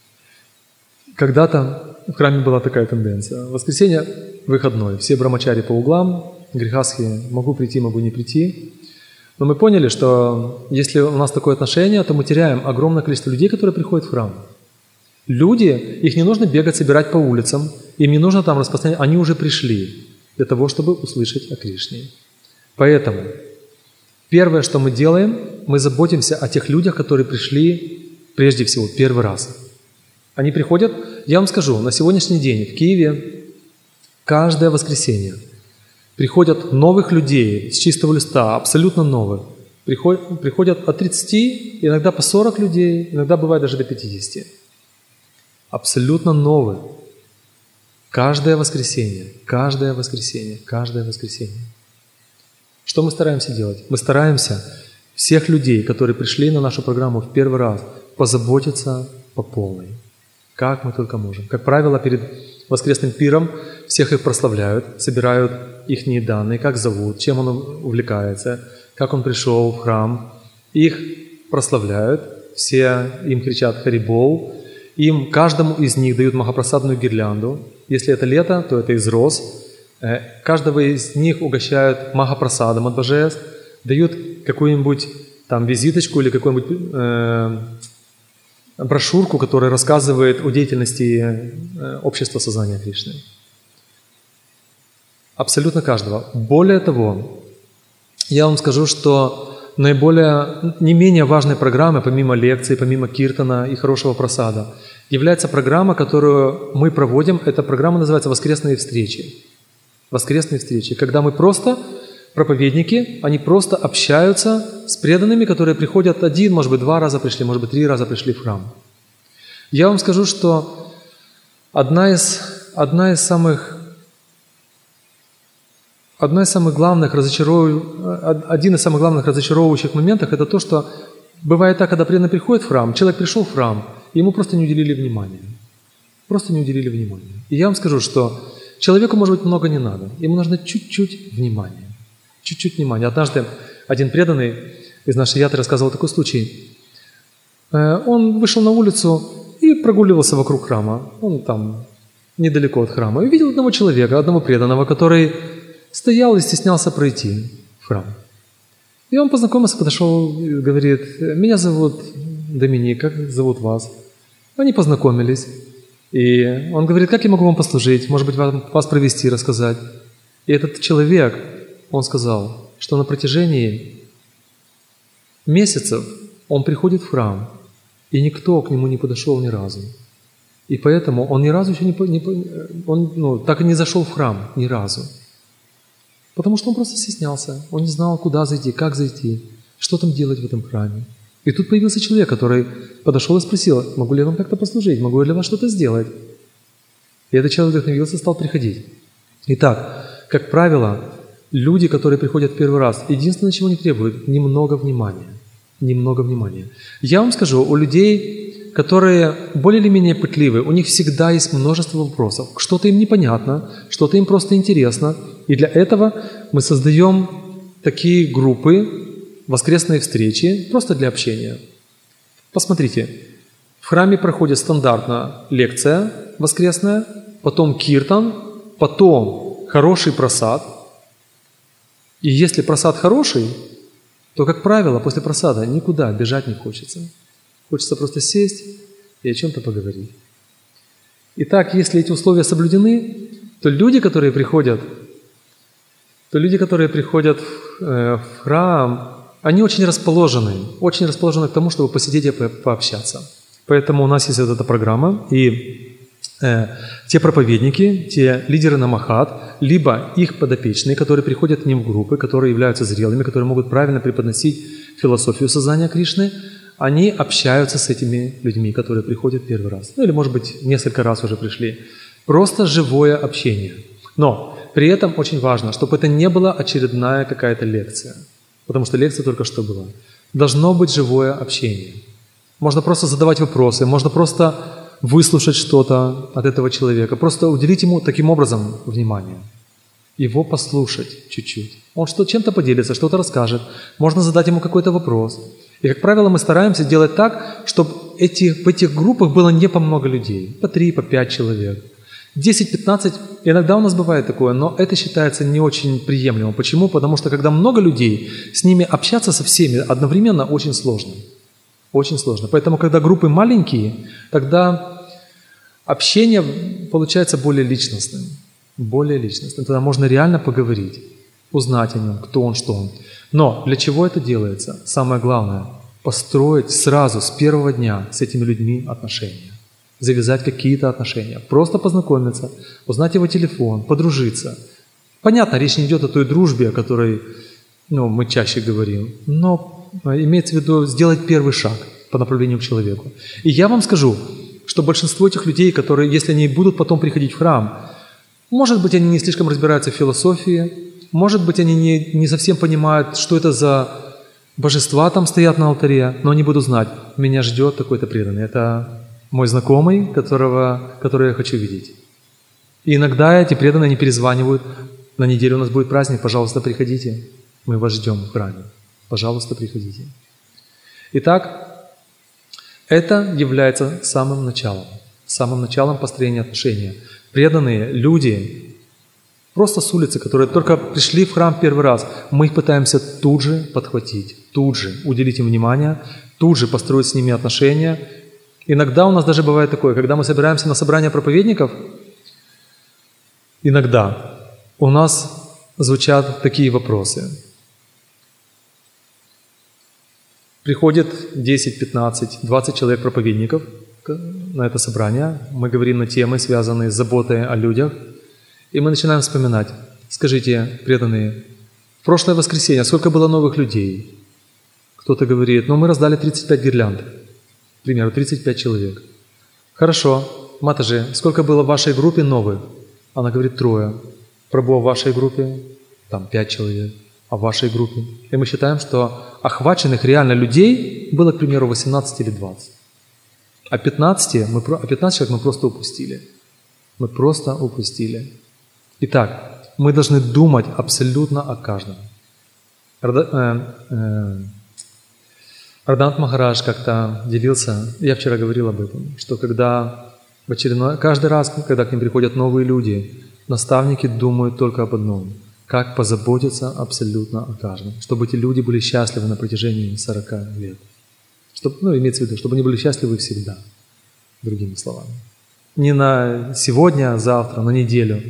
Когда-то в храме была такая тенденция. Воскресенье – выходной. Все брамачари по углам, грехастхи – могу прийти, могу не прийти. Но мы поняли, что если у нас такое отношение, то мы теряем огромное количество людей, которые приходят в храм. Люди, их не нужно бегать, собирать по улицам, им не нужно там распространять, они уже пришли для того, чтобы услышать о Кришне. Поэтому первое, что мы делаем, мы заботимся о тех людях, которые пришли прежде всего первый раз. Они приходят, я вам скажу, на сегодняшний день в Киеве каждое воскресенье приходят новых людей с чистого листа, абсолютно новых. Приходят, приходят от тридцати, иногда по сорок людей, иногда бывает даже до пятидесяти. Абсолютно новый. Каждое воскресенье, каждое воскресенье, каждое воскресенье. Что мы стараемся делать? Мы стараемся всех людей, которые пришли на нашу программу в первый раз, позаботиться по полной. как мы только можем. Как правило, перед воскресным пиром всех их прославляют, собирают их данные, как зовут, чем он увлекается, как он пришел в храм. Их прославляют, все им кричат «Харибол», им, каждому из них дают махапрасадную гирлянду. Если это лето, то это из роз. Каждого из них угощают махапрасадом от божеств, дают какую-нибудь там визиточку или какую-нибудь э, брошюрку, которая рассказывает о деятельности э, общества сознания Кришны. Абсолютно каждого. Более того, я вам скажу, что наиболее, не менее важной программой, помимо лекций, помимо киртана и хорошего прасада, является программа, которую мы проводим. Эта программа называется «Воскресные встречи». Воскресные встречи, когда мы просто, проповедники, они просто общаются с преданными, которые приходят один, может быть, два раза пришли, может быть, три раза пришли в храм. Я вам скажу, что одна из, одна из самых Одна из самых главных разочаров... Один из самых главных разочаровывающих моментов – это то, что бывает так, когда преданный приходит в храм, человек пришел в храм, и ему просто не уделили внимания. Просто не уделили внимания. И я вам скажу, что человеку, может быть, много не надо. Ему нужно чуть-чуть внимания. Чуть-чуть внимания. Однажды один преданный из нашей яты рассказывал такой случай. Он вышел на улицу и прогуливался вокруг храма. Он там недалеко от храма. И увидел одного человека, одного преданного, который стоял и стеснялся пройти в храм. И он познакомился, подошел и говорит: «Меня зовут Доминик, как зовут вас?» Они познакомились. И он говорит: «Как я могу вам послужить? Может быть, вас провести, рассказать?» И этот человек, он сказал, что на протяжении месяцев он приходит в храм, и никто к нему не подошел ни разу. И поэтому он ни разу еще не, не он, ну, так и не зашел в храм ни разу. Потому что он просто стеснялся, он не знал, куда зайти, как зайти, что там делать в этом храме. И тут появился человек, который подошел и спросил: «Могу ли я вам как-то послужить? Могу ли я для вас что-то сделать?» И этот человек вдохновился и стал приходить. Итак, как правило, люди, которые приходят в первый раз, единственное, чего они требуют – немного внимания. Немного внимания. Я вам скажу, у людей, которые более или менее пытливы, у них всегда есть множество вопросов. Что-то им непонятно, что-то им просто интересно. И для этого мы создаем такие группы, воскресные встречи, просто для общения. Посмотрите, в храме проходит стандартно лекция воскресная, потом киртан, потом хороший прасад. И если прасад хороший, то, как правило, после прасада никуда бежать не хочется. Хочется просто сесть и о чем-то поговорить. Итак, если эти условия соблюдены, то люди, которые приходят, то люди, которые приходят в, э, в храм, они очень расположены, очень расположены к тому, чтобы посидеть и по пообщаться. Поэтому у нас есть вот эта программа, и э, те проповедники, те лидеры намахат, либо их подопечные, которые приходят к ним в группы, которые являются зрелыми, которые могут правильно преподносить философию сознания Кришны, они общаются с этими людьми, которые приходят первый раз. Ну или, может быть, несколько раз уже пришли. Просто живое общение. Но при этом очень важно, чтобы это не была очередная какая-то лекция. Потому что лекция только что была. Должно быть живое общение. Можно просто задавать вопросы, можно просто выслушать что-то от этого человека, просто уделить ему таким образом внимание. Его послушать чуть-чуть. Он что, чем-то поделится, что-то расскажет. Можно задать ему какой-то вопрос. И, как правило, мы стараемся делать так, чтобы эти, в этих группах было не по много людей. По три, по пять человек. десять-пятнадцать, иногда у нас бывает такое, но это считается не очень приемлемым. Почему? Потому что, когда много людей, с ними общаться со всеми одновременно очень сложно. Очень сложно. Поэтому, когда группы маленькие, тогда общение получается более личностным. Более личностным. Тогда можно реально поговорить, узнать о нем, кто он, что он. Но для чего это делается? Самое главное – построить сразу, с первого дня с этими людьми отношения. Завязать какие-то отношения. Просто познакомиться, узнать его телефон, подружиться. Понятно, речь не идет о той дружбе, о которой ну, мы чаще говорим, но имеется в виду сделать первый шаг по направлению к человеку. И я вам скажу, что большинство этих людей, которые, если они будут потом приходить в храм, может быть, они не слишком разбираются в философии, может быть, они не, не совсем понимают, что это за божества там стоят на алтаре, но они будут знать, меня ждет такой-то преданный. Это мой знакомый, которого, которого я хочу видеть. И иногда эти преданные не перезванивают. На неделю у нас будет праздник, пожалуйста, приходите. Мы вас ждем в храме. Пожалуйста, приходите. Итак, это является самым началом. Самым началом построения отношений. Преданные люди, просто с улицы, которые только пришли в храм первый раз, мы их пытаемся тут же подхватить, тут же уделить им внимание, тут же построить с ними отношения. Иногда у нас даже бывает такое, когда мы собираемся на собрание проповедников, иногда у нас звучат такие вопросы. Приходит десять, пятнадцать, двадцать человек проповедников на это собрание. Мы говорим на темы, связанные с заботой о людях. И мы начинаем вспоминать. Скажите, преданные, в прошлое воскресенье сколько было новых людей? Кто-то говорит, ну мы раздали тридцать пять гирлянд. К примеру, тридцать пять человек. Хорошо. Матаджи, сколько было в вашей группе новых? Она говорит, трое. Прабху, в вашей группе? Там пять человек. А в вашей группе? И мы считаем, что охваченных реально людей было, к примеру, восемнадцать или двадцать. А пятнадцать, мы, а пятнадцать человек мы просто упустили. Мы просто упустили. Итак, мы должны думать абсолютно о каждом. Ардханат Махарадж как-то делился, я вчера говорил об этом, что когда в очередной, каждый раз, когда к ним приходят новые люди, наставники думают только об одном – как позаботиться абсолютно о каждом, чтобы эти люди были счастливы на протяжении сорока лет. Чтобы, ну, имеется в виду, чтобы они были счастливы всегда, другими словами. Не на сегодня, а завтра, на неделю.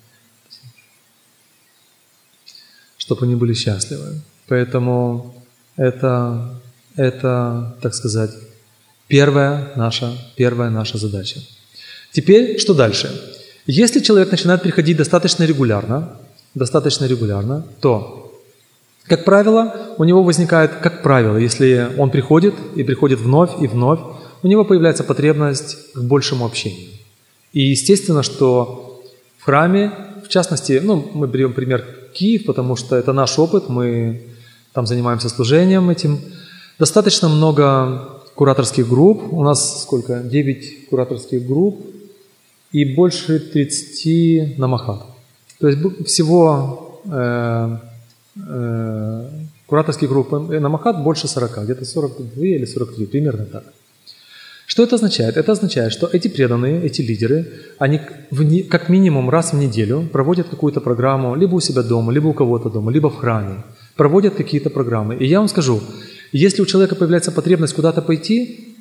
Чтобы они были счастливы. Поэтому это, это, так сказать, первая наша, первая наша задача. Теперь, что дальше? Если человек начинает приходить достаточно регулярно, достаточно регулярно, то, как правило, у него возникает, как правило, если он приходит и приходит вновь и вновь, у него появляется потребность к большему общению. И естественно, что в храме, в частности, ну, мы берем пример Киев, потому что это наш опыт, мы там занимаемся служением этим. Достаточно много кураторских групп, у нас сколько? девять кураторских групп и больше тридцати намахат. То есть всего э, э, кураторских групп и намахат больше сорока, где-то сорок два или сорок три, примерно так. Что это означает? Это означает, что эти преданные, эти лидеры, они в, как минимум раз в неделю проводят какую-то программу либо у себя дома, либо у кого-то дома, либо в храме. Проводят какие-то программы. И я вам скажу, если у человека появляется потребность куда-то пойти,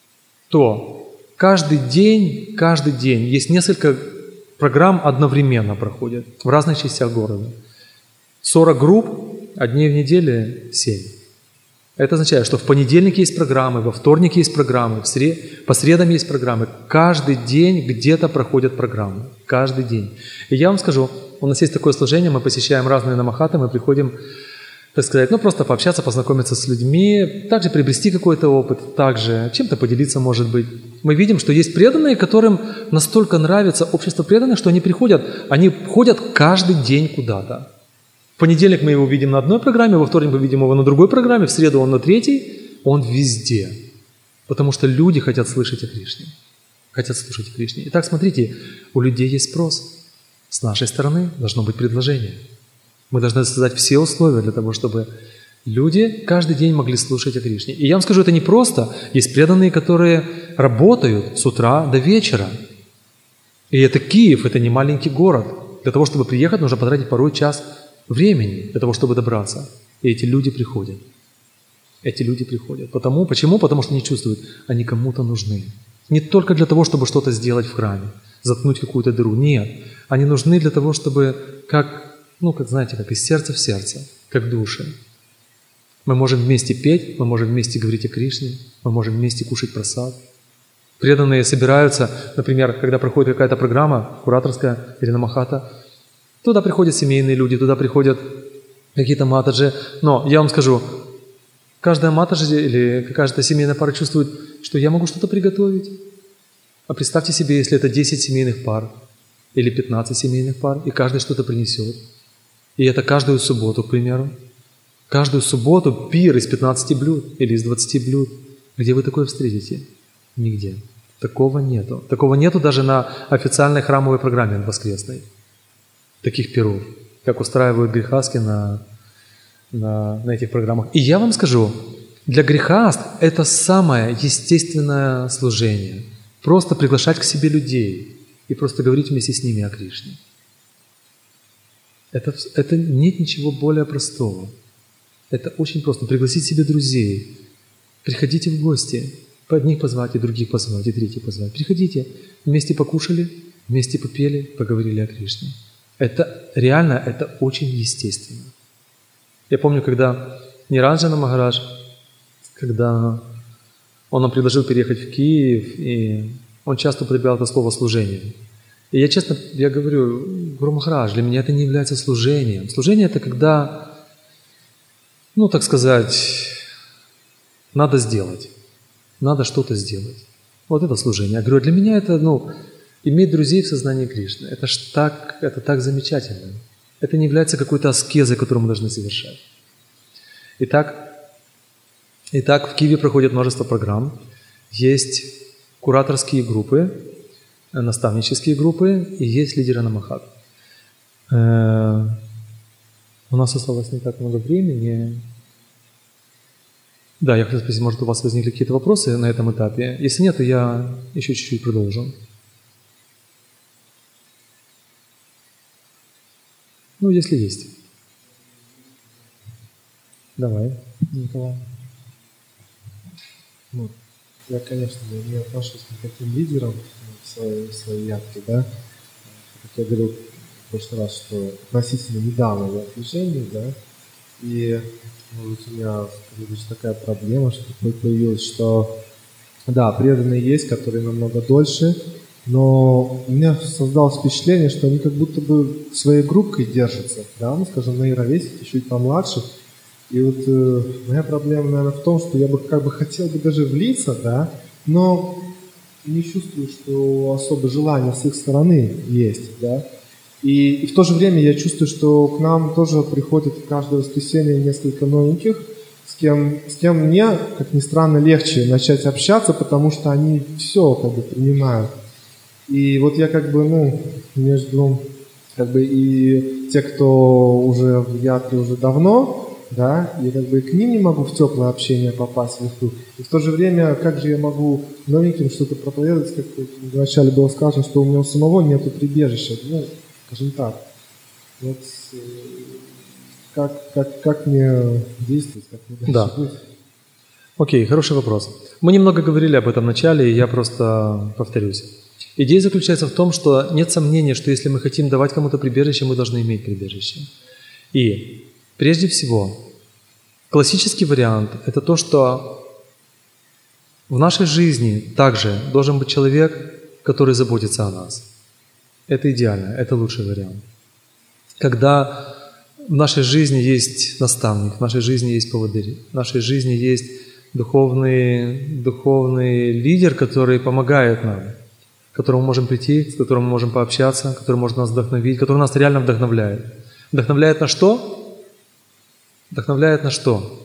то каждый день, каждый день есть несколько программ одновременно проходят в разных частях города. сорок групп, а дней в неделю семь. Это означает, что в понедельник есть программы, во вторник есть программы, в сред... по средам есть программы. Каждый день где-то проходят программы. Каждый день. И я вам скажу, у нас есть такое служение, мы посещаем разные намахаты, мы приходим, так сказать, ну просто пообщаться, познакомиться с людьми, также приобрести какой-то опыт, также чем-то поделиться, может быть. Мы видим, что есть преданные, которым настолько нравится общество преданных, что они приходят, они ходят каждый день куда-то. В понедельник мы его видим на одной программе, во вторник мы видим его на другой программе, в среду он на третьей, он везде. Потому что люди хотят слышать о Кришне. Хотят слушать о Кришне. Итак, смотрите, у людей есть спрос. С нашей стороны должно быть предложение. Мы должны создать все условия для того, чтобы люди каждый день могли слушать о Кришне. И я вам скажу, это не просто. Есть преданные, которые работают с утра до вечера. И это Киев, это не маленький город. Для того, чтобы приехать, нужно потратить порой час времени для того, чтобы добраться. И эти люди приходят. Эти люди приходят. Потому, почему? Потому что они чувствуют, они кому-то нужны. Не только для того, чтобы что-то сделать в храме, заткнуть какую-то дыру. Нет. Они нужны для того, чтобы, как, ну, как знаете, как из сердца в сердце, как души. Мы можем вместе петь, мы можем вместе говорить о Кришне, мы можем вместе кушать прасад. Преданные собираются, например, когда проходит какая-то программа, кураторская или намахата, туда приходят семейные люди, туда приходят какие-то матаджи. Но я вам скажу, каждая матаджи или каждая семейная пара чувствует, что я могу что-то приготовить. А представьте себе, если это десять семейных пар или пятнадцать семейных пар, и каждый что-то принесет. И это каждую субботу, к примеру. Каждую субботу пир из пятнадцати блюд или из двадцати блюд. Где вы такое встретите? Нигде. Такого нету. Такого нету даже на официальной храмовой программе воскресной. Таких пиров, как устраивают грехаски на, на, на этих программах. И я вам скажу, для грехаст это самое естественное служение. Просто приглашать к себе людей и просто говорить вместе с ними о Кришне. Это, это нет ничего более простого. Это очень просто. Пригласить себе друзей. Приходите в гости. Одних позвать, и других позвать, и третьих позвать. Приходите. Вместе покушали, вместе попели, поговорили о Кришне. Это реально, это очень естественно. Я помню, когда Ниранджана Махарадж, когда он нам предложил переехать в Киев, и он часто употреблял это слово «служение». И я честно, я говорю, Гуру Махарадж, для меня это не является служением. Служение – это когда, ну, так сказать, надо сделать. Надо что-то сделать. Вот это служение. Я говорю, для меня это, ну, иметь друзей в сознании Кришны. Это ж так, это так замечательно. Это не является какой-то аскезой, которую мы должны совершать. Итак, итак, в Киеве проходит множество программ. Есть кураторские группы, наставнические группы, и есть лидеры намахат. Э-э- у нас осталось не так много времени. Да, я хотел спросить, может, у вас возникли какие-то вопросы на этом этапе? Если нет, то я еще чуть-чуть продолжу. Ну, если есть. Давай, Николай. Ну, я, конечно, не отношусь к никаким лидерам в своей, в своей ядке, да. Как я говорил в прошлый раз, что относительно недавно я в движении, да, и может, у меня такая проблема, что появилась, что да, преданные есть, которые намного дольше, но у меня создалось впечатление, что они как будто бы своей группкой держатся, да, ну, скажем, мои ровесники, чуть помладше. И вот э, моя проблема, наверное, в том, что я бы как бы хотел бы даже влиться, да, но не чувствую, что особо желание с их стороны есть, да. И, и в то же время я чувствую, что к нам тоже приходит каждое воскресенье несколько новеньких, с кем, с кем мне, как ни странно, легче начать общаться, потому что они все как бы принимают. И вот я как бы, ну, между, как бы и те, кто уже в ядре уже давно, да, я как бы к ним не могу в теплое общение попасть в их круг. И в то же время, как же я могу новеньким что-то проповедовать, как вначале было сказано, что у меня у самого нету прибежища, ну, скажем так. Вот как, как, как мне действовать, как мне дальше Да. быть? Окей, хороший вопрос. Мы немного говорили об этом в начале, и я просто повторюсь. Идея заключается в том, что нет сомнения, что если мы хотим давать кому-то прибежище, мы должны иметь прибежище. И прежде всего, классический вариант – это то, что в нашей жизни также должен быть человек, который заботится о нас. Это идеально, это лучший вариант. Когда в нашей жизни есть наставник, в нашей жизни есть поводырь, в нашей жизни есть духовный, духовный лидер, который помогает нам, к которому мы можем прийти, с которым мы можем пообщаться, который может нас вдохновить, который нас реально вдохновляет. Вдохновляет на что? Вдохновляет на что?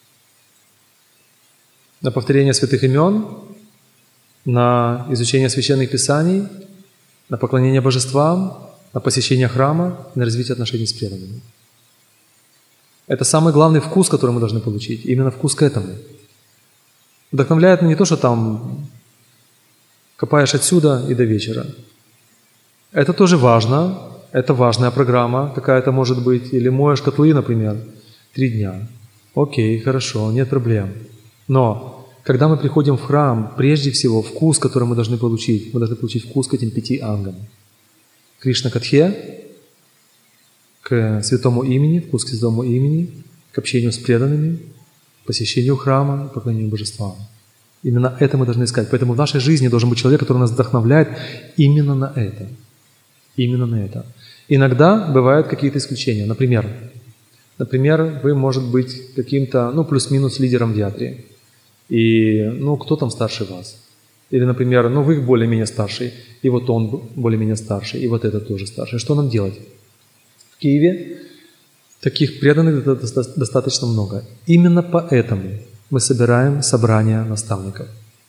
На повторение святых имен, на изучение священных писаний, на поклонение божествам, на посещение храма, на развитие отношений с преданными. Это самый главный вкус, который мы должны получить. Именно вкус к этому. Вдохновляет не то, что там копаешь отсюда и до вечера. Это тоже важно. Это важная программа какая-то может быть. Или моешь котлы, например, три дня. Окей, хорошо, нет проблем. Но когда мы приходим в храм, прежде всего вкус, который мы должны получить, мы должны получить вкус к этим пяти ангам. Кришна Катхе, к святому имени, вкус к святому имени, к общению с преданными, посещению храма, поклонению божествам. Именно это мы должны искать. Поэтому в нашей жизни должен быть человек, который нас вдохновляет именно на это. Именно на это. Иногда бывают какие-то исключения. Например, например, вы, может быть, каким-то, ну, плюс-минус лидером в ядре. И, ну, кто там старше вас? Или, например, ну, вы более-менее старший, и вот он более-менее старший, и вот этот тоже старший. Что нам делать? В Киеве таких преданных достаточно много. Именно поэтому мы собираем собрания наставников.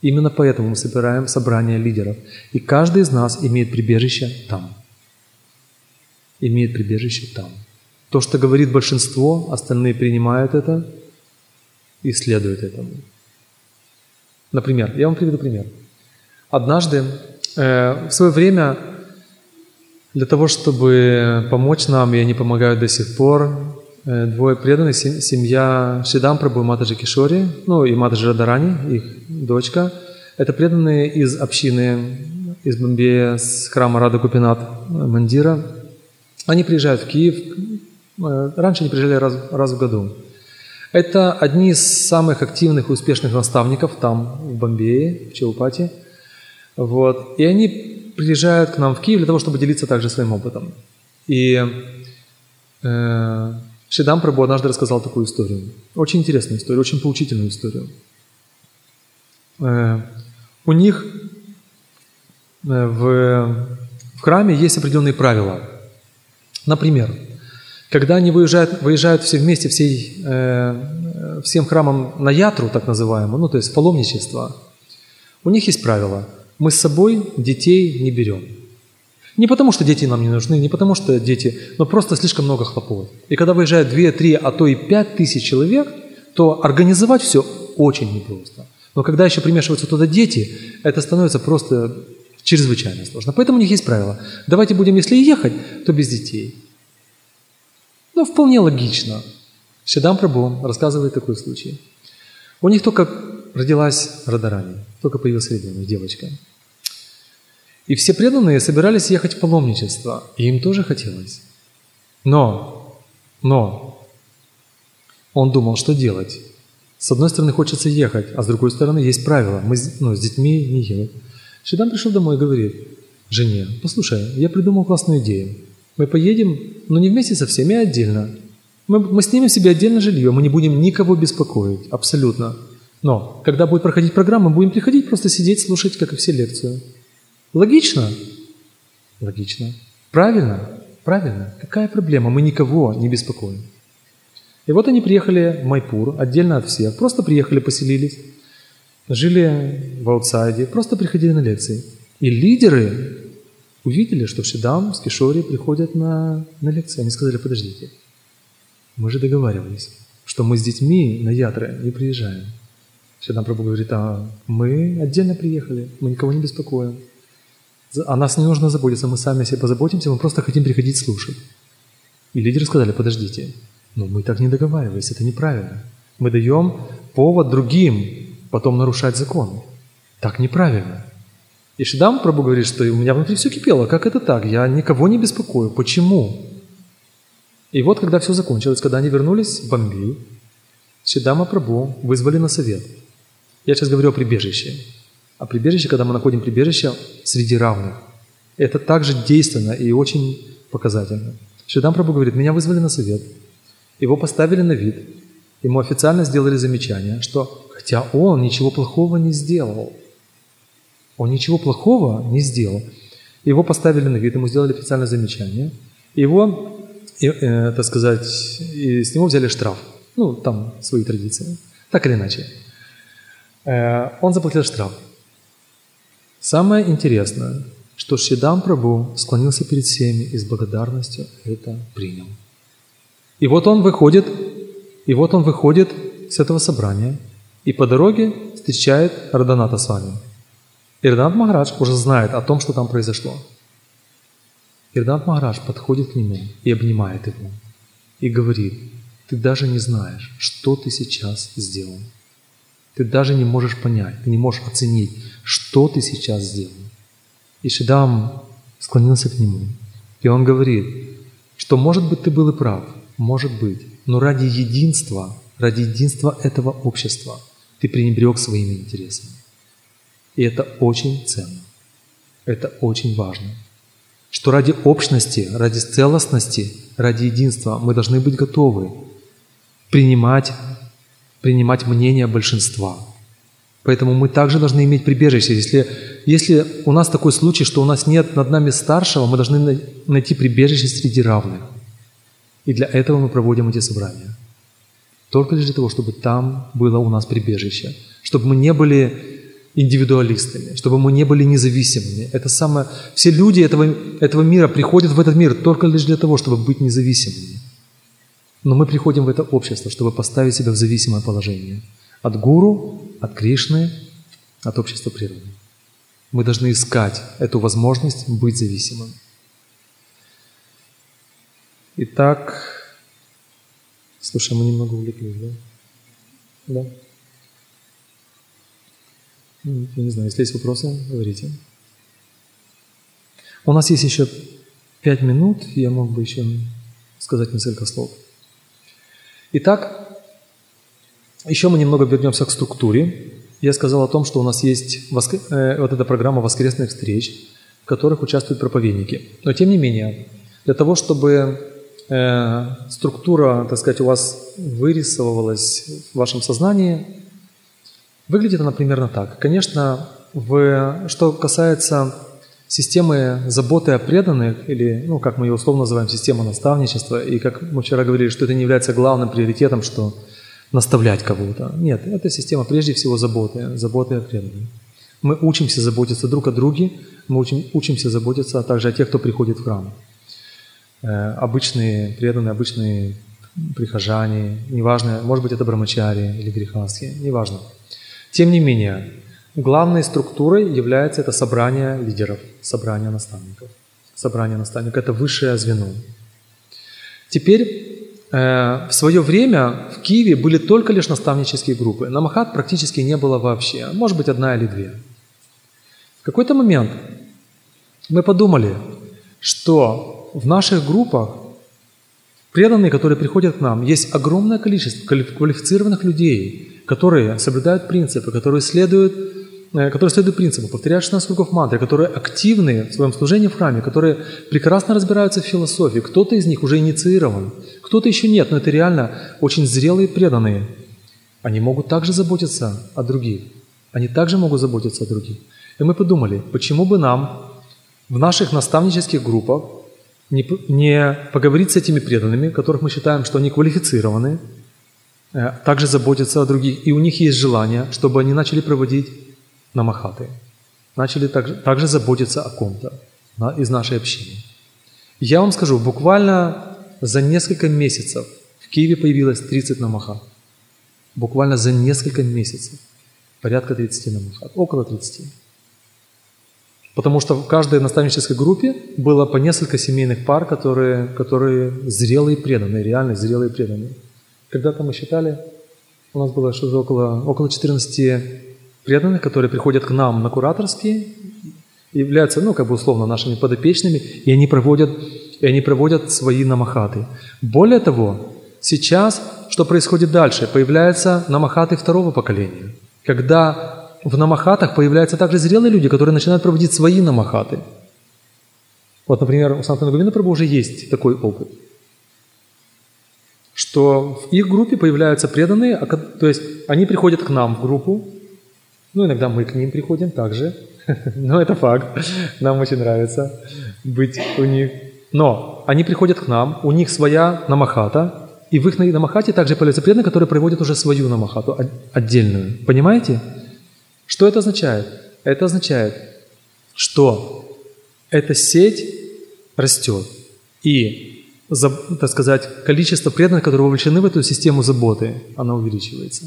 Именно поэтому мы собираем собрание лидеров. И каждый из нас имеет прибежище там. Имеет прибежище там. То, что говорит большинство, остальные принимают это и следуют этому. Например, я вам приведу пример. Однажды, э, в свое время, для того, чтобы помочь нам, и они помогают до сих пор, э, двое преданных, семья Шридам Прабху и Матаджи Кишори, ну и Матаджи Радарани, их дочка, это преданные из общины, из Бомбея, с храма Рада Гопинат Мандира. Они приезжают в Киев, э, раньше они приезжали раз, раз в году. Это одни из самых активных и успешных наставников там, в Бомбее, в Чаупати. Вот. И они приезжают к нам в Киев для того, чтобы делиться также своим опытом. И э, Шридам Прабху однажды рассказал такую историю. Очень интересную историю, очень поучительную историю. Э, у них э, в, в храме есть определенные правила. Например, когда они выезжают, выезжают все вместе, всей, э, всем храмом на ятру, так называемую, ну то есть в паломничество, у них есть правило. Мы с собой детей не берем. Не потому, что дети нам не нужны, не потому, что дети, но просто слишком много хлопот. И когда выезжает две, три, а то и пять тысяч человек, то организовать все очень непросто. Но когда еще примешиваются туда дети, это становится просто чрезвычайно сложно. Поэтому у них есть правило. Давайте будем, если ехать, то без детей. Ну, вполне логично. Шридам Прабху рассказывает такой случай. У них только родилась Радарани, только появился ребенок, девочка. И все преданные собирались ехать в паломничество, и им тоже хотелось. Но, но, он думал, что делать. С одной стороны, хочется ехать, а с другой стороны, есть правила. Мы ну, с детьми не едем. Шридам пришел домой и говорит жене: послушай, я придумал классную идею. Мы поедем, но не вместе со всеми, а отдельно. Мы, мы снимем себе отдельно жилье, мы не будем никого беспокоить, абсолютно. Но, когда будет проходить программа, мы будем приходить, просто сидеть, слушать, как и все, лекцию. Логично? Логично. Правильно? Правильно. Какая проблема? Мы никого не беспокоим. И вот они приехали в Майпур, отдельно от всех. Просто приехали, поселились, жили в аутсайде, просто приходили на лекции. И лидеры увидели, что Шридам с Кишори приходят на, на лекции. Они сказали: подождите, мы же договаривались, что мы с детьми на ятры не приезжаем. Шридам Прабху говорит: а мы отдельно приехали, мы никого не беспокоим. О нас не нужно заботиться, мы сами о себе позаботимся, мы просто хотим приходить слушать. И лидеры сказали: подождите, но мы так не договаривались, это неправильно. Мы даем повод другим потом нарушать закон. Так неправильно. И Шридам Прабху говорит, что у меня внутри все кипело. Как это так? Я никого не беспокою. Почему? И вот, когда все закончилось, когда они вернулись в Бомбей, Шридама Прабху вызвали на совет. Я сейчас говорю о прибежище. О прибежище, когда мы находим прибежище среди равных. Это также действенно и очень показательно. Шридам Прабху говорит: меня вызвали на совет. Его поставили на вид. Ему официально сделали замечание, что хотя он ничего плохого не сделал. Он ничего плохого не сделал. Его поставили на вид, ему сделали официальное замечание. Его, и, э, так сказать, и с него взяли штраф. Ну, там свои традиции. Так или иначе. Э, он заплатил штраф. Самое интересное, что Шридам Прабху склонился перед всеми и с благодарностью это принял. И вот он выходит, и вот он выходит с этого собрания, и по дороге встречает Радханата с вами. И Радханат Махарадж уже знает о том, что там произошло. И Радханат Махарадж подходит к нему и обнимает его. И говорит: ты даже не знаешь, что ты сейчас сделал. Ты даже не можешь понять, ты не можешь оценить, что ты сейчас сделал. И Шридам склонился к нему. И он говорит, что, может быть, ты был и прав, может быть, но ради единства, ради единства этого общества ты пренебрег своими интересами. И это очень ценно. Это очень важно. Что ради общности, ради целостности, ради единства мы должны быть готовы принимать, принимать мнение большинства. Поэтому мы также должны иметь прибежище. Если, если у нас такой случай, что у нас нет над нами старшего, мы должны найти прибежище среди равных. И для этого мы проводим эти собрания. Только лишь для того, чтобы там было у нас прибежище. Чтобы мы не были индивидуалистами, чтобы мы не были независимыми. Это самое... Все люди этого, этого мира приходят в этот мир только лишь для того, чтобы быть независимыми. Но мы приходим в это общество, чтобы поставить себя в зависимое положение. От гуру, от Кришны, от общества природы. Мы должны искать эту возможность быть зависимым. Итак, слушай, мы немного увлеклись, да? Да. Я не знаю, если есть вопросы, говорите. У нас есть еще пять минут, я мог бы еще сказать несколько слов. Итак, еще мы немного вернемся к структуре. Я сказал о том, что у нас есть воск... э, вот эта программа воскресных встреч, в которых участвуют проповедники. Но тем не менее, для того, чтобы э, структура, так сказать, у вас вырисовывалась в вашем сознании, выглядит она примерно так. Конечно, в, что касается системы заботы о преданных, или, ну, как мы ее условно называем, система наставничества, и как мы вчера говорили, что это не является главным приоритетом, что наставлять кого-то. Нет, это система прежде всего заботы, заботы о преданных. Мы учимся заботиться друг о друге, мы учим, учимся заботиться также о тех, кто приходит в храм. Э, обычные преданные, обычные прихожане, неважно, может быть, это брамачари или грехастхи, неважно. Тем не менее, главной структурой является это собрание лидеров, собрание наставников. Собрание наставников – это высшее звено. Теперь, э, в свое время в Киеве были только лишь наставнические группы. На Махат практически не было вообще, может быть, одна или две. В какой-то момент мы подумали, что в наших группах преданные, которые приходят к нам, есть огромное количество квалифицированных людей, которые соблюдают принципы, которые следуют, которые следуют принципу, повторяют шестнадцать кругов мантры, которые активны в своем служении в храме, которые прекрасно разбираются в философии. Кто-то из них уже инициирован, кто-то еще нет, но это реально очень зрелые преданные. Они могут также заботиться о других. Они также могут заботиться о других. И мы подумали, почему бы нам в наших наставнических группах не, не поговорить с этими преданными, которых мы считаем, что они квалифицированы, также заботятся о других, и у них есть желание, чтобы они начали проводить намахаты, начали также, также заботиться о ком-то из нашей общины. Я вам скажу, буквально за несколько месяцев в Киеве появилось тридцать намахат. Буквально за несколько месяцев. Порядка тридцати намахат, около тридцати. Потому что в каждой наставнической группе было по несколько семейных пар, которые, которые зрелые и преданные, реально зрелые и преданные. Когда-то мы считали, у нас было что-то около, около четырнадцати преданных, которые приходят к нам на кураторские, являются, ну, как бы условно, нашими подопечными, и они проводят, и они проводят свои намахаты. Более того, сейчас, что происходит дальше? Появляются намахаты второго поколения, когда в намахатах появляются также зрелые люди, которые начинают проводить свои намахаты. Вот, например, у Санатана Говинда Прабху уже есть такой опыт, что в их группе появляются преданные, то есть они приходят к нам в группу, ну, иногда мы к ним приходим также, но это факт, нам очень нравится быть у них. Но они приходят к нам, у них своя намахата, и в их намахате также появляются преданные, которые проводят уже свою намахату отдельную. Понимаете? Что это означает? Это означает, что эта сеть растет, и, так сказать, количество преданных, которые вовлечены в эту систему заботы, она увеличивается.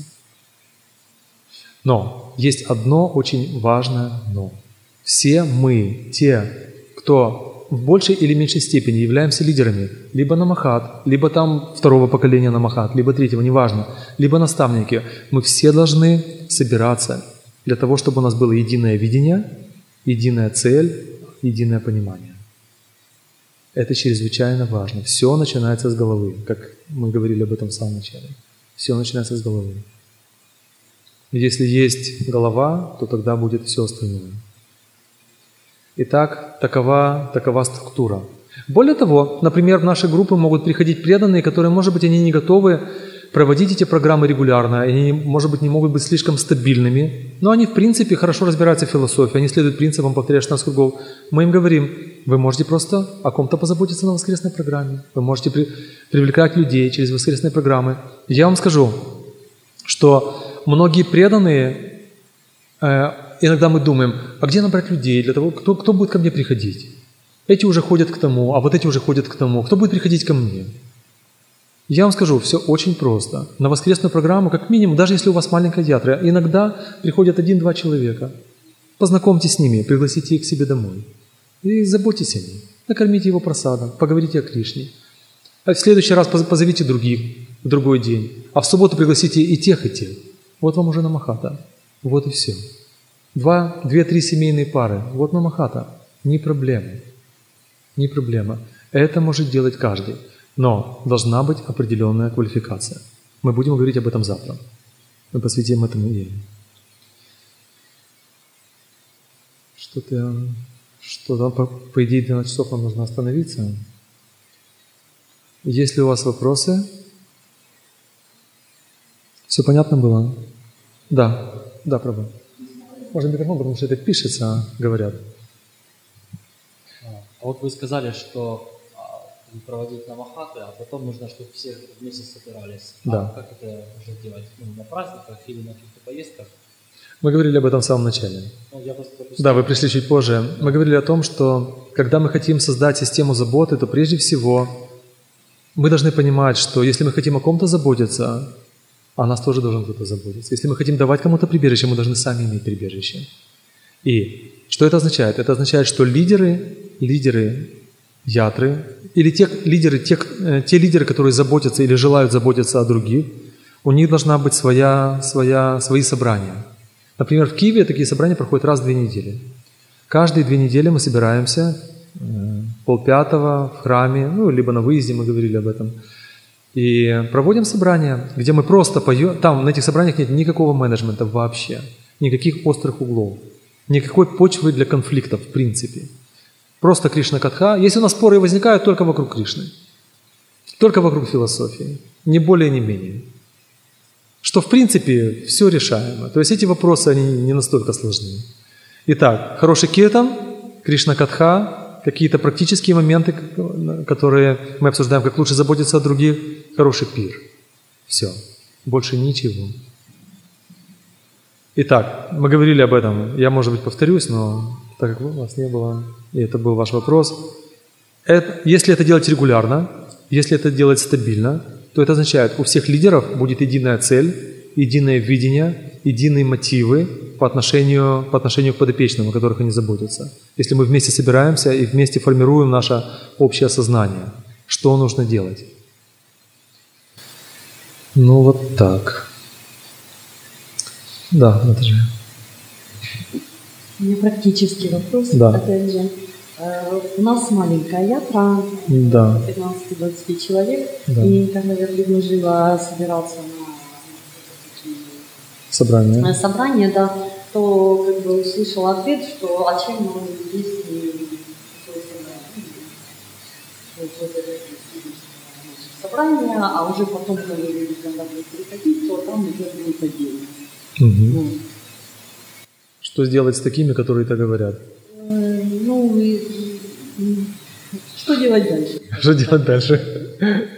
Но есть одно очень важное «но». Все мы, те, кто в большей или меньшей степени являемся лидерами, либо намахат, либо там второго поколения намахат, либо третьего, неважно, либо наставники, мы все должны собираться для того, чтобы у нас было единое видение, единая цель, единое понимание. Это чрезвычайно важно. Все начинается с головы, как мы говорили об этом в самом начале. Все начинается с головы. Если есть голова, то тогда будет все остальное. Итак, такова, такова структура. Более того, например, в наши группы могут приходить преданные, которые, может быть, они не готовы проводить эти программы регулярно, они, может быть, не могут быть слишком стабильными, но они, в принципе, хорошо разбираются в философии, они следуют принципам, повторяя шестнадцать кругов. Мы им говорим, вы можете просто о ком-то позаботиться на воскресной программе, вы можете при, привлекать людей через воскресные программы. Я вам скажу, что многие преданные, э, иногда мы думаем, а где набрать людей для того, кто, кто будет ко мне приходить? Эти уже ходят к тому, а вот эти уже ходят к тому. Кто будет приходить ко мне? Я вам скажу, все очень просто. На воскресную программу, как минимум, даже если у вас маленькая диатра, иногда приходят один-два человека. Познакомьтесь с ними, пригласите их к себе домой. И заботьтесь о них. Накормите его просадом, поговорите о Кришне. А в следующий раз позовите других в другой день. А в субботу пригласите и тех, и тех. Вот вам уже намахата. Вот и все. Два, две-три семейные пары. Вот намахата. Не проблема. Не проблема. Это может делать каждый. Но должна быть определенная квалификация. Мы будем говорить об этом завтра. Мы посвятим этому идее. Что-то, что-то по, по идее, двенадцать часов нам нужно остановиться. Есть ли у вас вопросы? Все понятно было? Да, да, Прабhu. Можно микрофон, потому что это пишется, говорят. А вот вы сказали, что проводить намахаты, а потом нужно, чтобы все вместе собирались. Да. А как это можно делать? Ну, на праздниках или на каких-то поездках? Мы говорили об этом в самом начале. Ну, я просто да, вы пришли чуть позже. Мы говорили о том, что когда мы хотим создать систему заботы, то прежде всего мы должны понимать, что если мы хотим о ком-то заботиться, о нас тоже должен кто-то заботиться. Если мы хотим давать кому-то прибежище, мы должны сами иметь прибежище. И что это означает? Это означает, что лидеры, лидеры ятры, или те лидеры, те, те лидеры, которые заботятся или желают заботиться о других, у них должна быть своя, своя, свои собрания. Например, в Киеве такие собрания проходят раз в две недели. Каждые две недели мы собираемся полпятого в храме, ну, либо на выезде, мы говорили об этом, и проводим собрания, где мы просто поем. Там на этих собраниях нет никакого менеджмента вообще, никаких острых углов, никакой почвы для конфликтов в принципе. Просто Кришна-катха. Если у нас споры возникают, только вокруг Кришны. Только вокруг философии. Ни более, ни менее. Что, в принципе, все решаемо. То есть эти вопросы, они не настолько сложны. Итак, хороший киртан, Кришна-катха, какие-то практические моменты, которые мы обсуждаем, как лучше заботиться о других, хороший пир. Все. Больше ничего. Итак, мы говорили об этом. Я, может быть, повторюсь, но так как у вас не было, и это был ваш вопрос. Это, если это делать регулярно, если это делать стабильно, то это означает, у всех лидеров будет единая цель, единое видение, единые мотивы по отношению, по отношению к подопечным, о которых они заботятся. Если мы вместе собираемся и вместе формируем наше общее сознание, что нужно делать? Ну вот так. Да, это же. У меня практический вопрос. Да. Опять же, э, у нас маленькая ятра, да. пятнадцать-двадцать человек, да. И когда я предложила собираться на собрание, на собрание, да, то как бы услышала ответ, что а чем мы здесь собрание, а уже потом, когда люди когда будут приходить, то там уже будет отдельно. Угу. Ну. Что сделать с такими, которые это говорят? Э, ну, и, и, что делать дальше? Что делать дальше?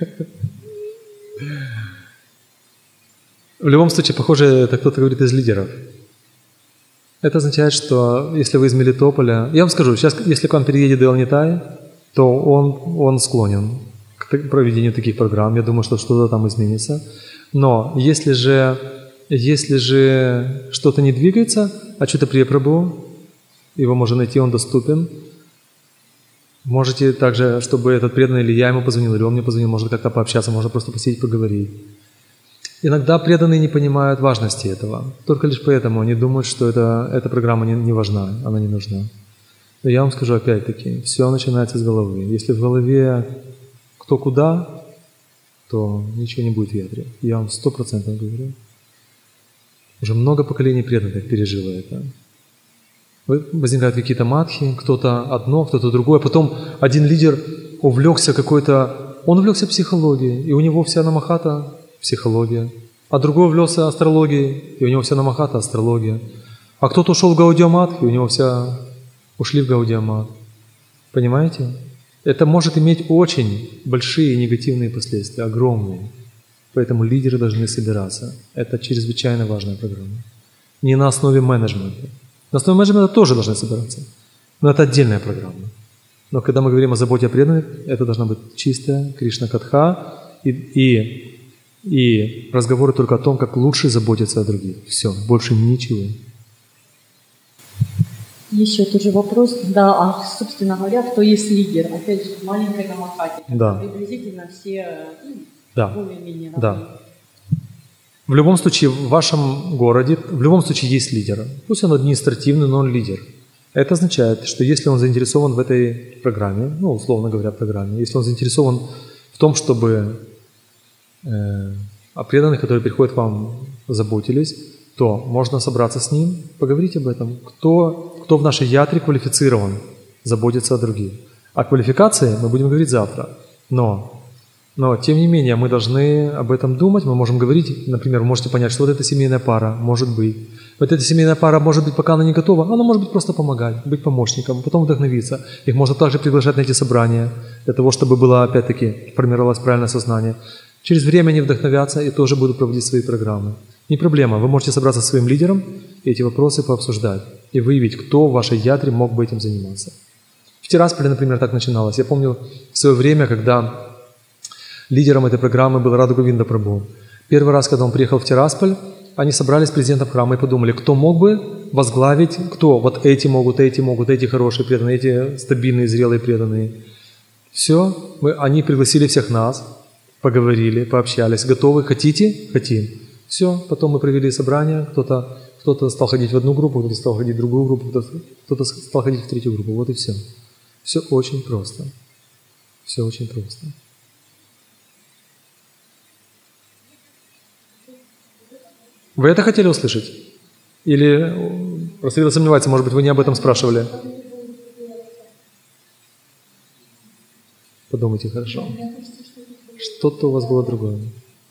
В любом случае, похоже, это кто-то говорит из лидеров. Это означает, что если вы из Мелитополя... Я вам скажу, сейчас, если к вам переедет Делнитай, то он, он склонен к проведению таких программ. Я думаю, что что-то там изменится. Но если же... Если же что-то не двигается, а что-то Прия-Прабху, его можно найти, он доступен. Можете также, чтобы этот преданный, или я ему позвонил, или он мне позвонил, можно как-то пообщаться, можно просто посидеть, поговорить. Иногда преданные не понимают важности этого. Только лишь поэтому они думают, что это, эта программа не, не важна, она не нужна. Но я вам скажу опять-таки, все начинается с головы. Если в голове кто куда, то ничего не будет в ядре. Я вам сто процентов говорю. Уже много поколений преданных пережило это. Возникают какие-то матхи, кто-то одно, кто-то другое. Потом один лидер увлекся какой-то... Он увлекся психологией, и у него вся намахата – психология. А другой увлекся астрологией, и у него вся намахата – астрология. А кто-то ушел в Гаудия-мат, и у него вся... ушли в Гаудия-мат. Понимаете? Это может иметь очень большие негативные последствия, огромные. Поэтому лидеры должны собираться. Это чрезвычайно важная программа. Не на основе менеджмента. На основе менеджмента тоже должны собираться. Но это отдельная программа. Но когда мы говорим о заботе о преданных, это должна быть чистая Кришна-катха и, и, и разговоры только о том, как лучше заботиться о других. Все, больше ничего. Еще тот же вопрос, да, а собственно говоря, кто есть лидер? Опять же, в маленькой Намахате, да. приблизительно все ну, да. более-менее равны. Да. В любом случае, в вашем городе, в любом случае есть лидер. Пусть он административный, но он лидер. Это означает, что если он заинтересован в этой программе, ну, условно говоря, программе, если он заинтересован в том, чтобы э, о преданных, которые приходят к вам, заботились, то можно собраться с ним, поговорить об этом. Кто, кто в нашей ятре квалифицирован заботиться о других. О квалификации мы будем говорить завтра. Но, но, тем не менее, мы должны об этом думать, мы можем говорить, например, вы можете понять, что вот эта семейная пара может быть. Вот эта семейная пара может быть, пока она не готова, она может быть просто помогать, быть помощником, потом вдохновиться. Их можно также приглашать на эти собрания, для того, чтобы было, опять-таки, формировалось правильное сознание. Через время они вдохновятся и тоже будут проводить свои программы. Не проблема, вы можете собраться со своим лидером и эти вопросы пообсуждать, и выявить, кто в вашей ятре мог бы этим заниматься. В Тирасполе, например, так начиналось. Я помню в свое время, когда лидером этой программы был Радха Говинда Прабху. Первый раз, когда он приехал в Тирасполь, они собрались с президентом храма и подумали, кто мог бы возглавить, кто, вот эти могут, эти могут, эти хорошие преданные, эти стабильные, зрелые преданные. Все, мы, они пригласили всех нас, поговорили, пообщались. Готовы? Хотите? Хотим. Все, потом мы провели собрание, кто-то, кто-то стал ходить в одну группу, кто-то стал ходить в другую группу, кто-то, кто-то стал ходить в третью группу. Вот и все. Все очень просто. Все очень просто. Вы это хотели услышать? Или просто сомневается, может быть, вы не об этом спрашивали? Подумайте хорошо. Что-то у вас было другое.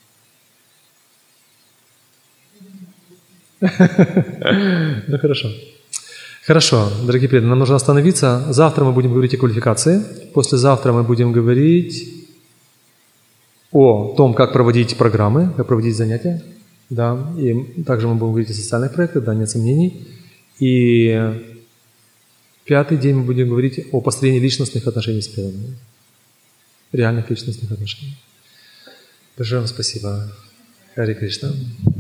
Ну хорошо. Хорошо, дорогие преданные, нам нужно остановиться. Завтра мы будем говорить о квалификации. Послезавтра мы будем говорить о том, как проводить программы, как проводить занятия. Да, и также мы будем говорить о социальных проектах, да, нет сомнений. И пятый день мы будем говорить о построении личностных отношений с преданными. Реальных личностных отношений. Большое вам спасибо. Харе Кришна.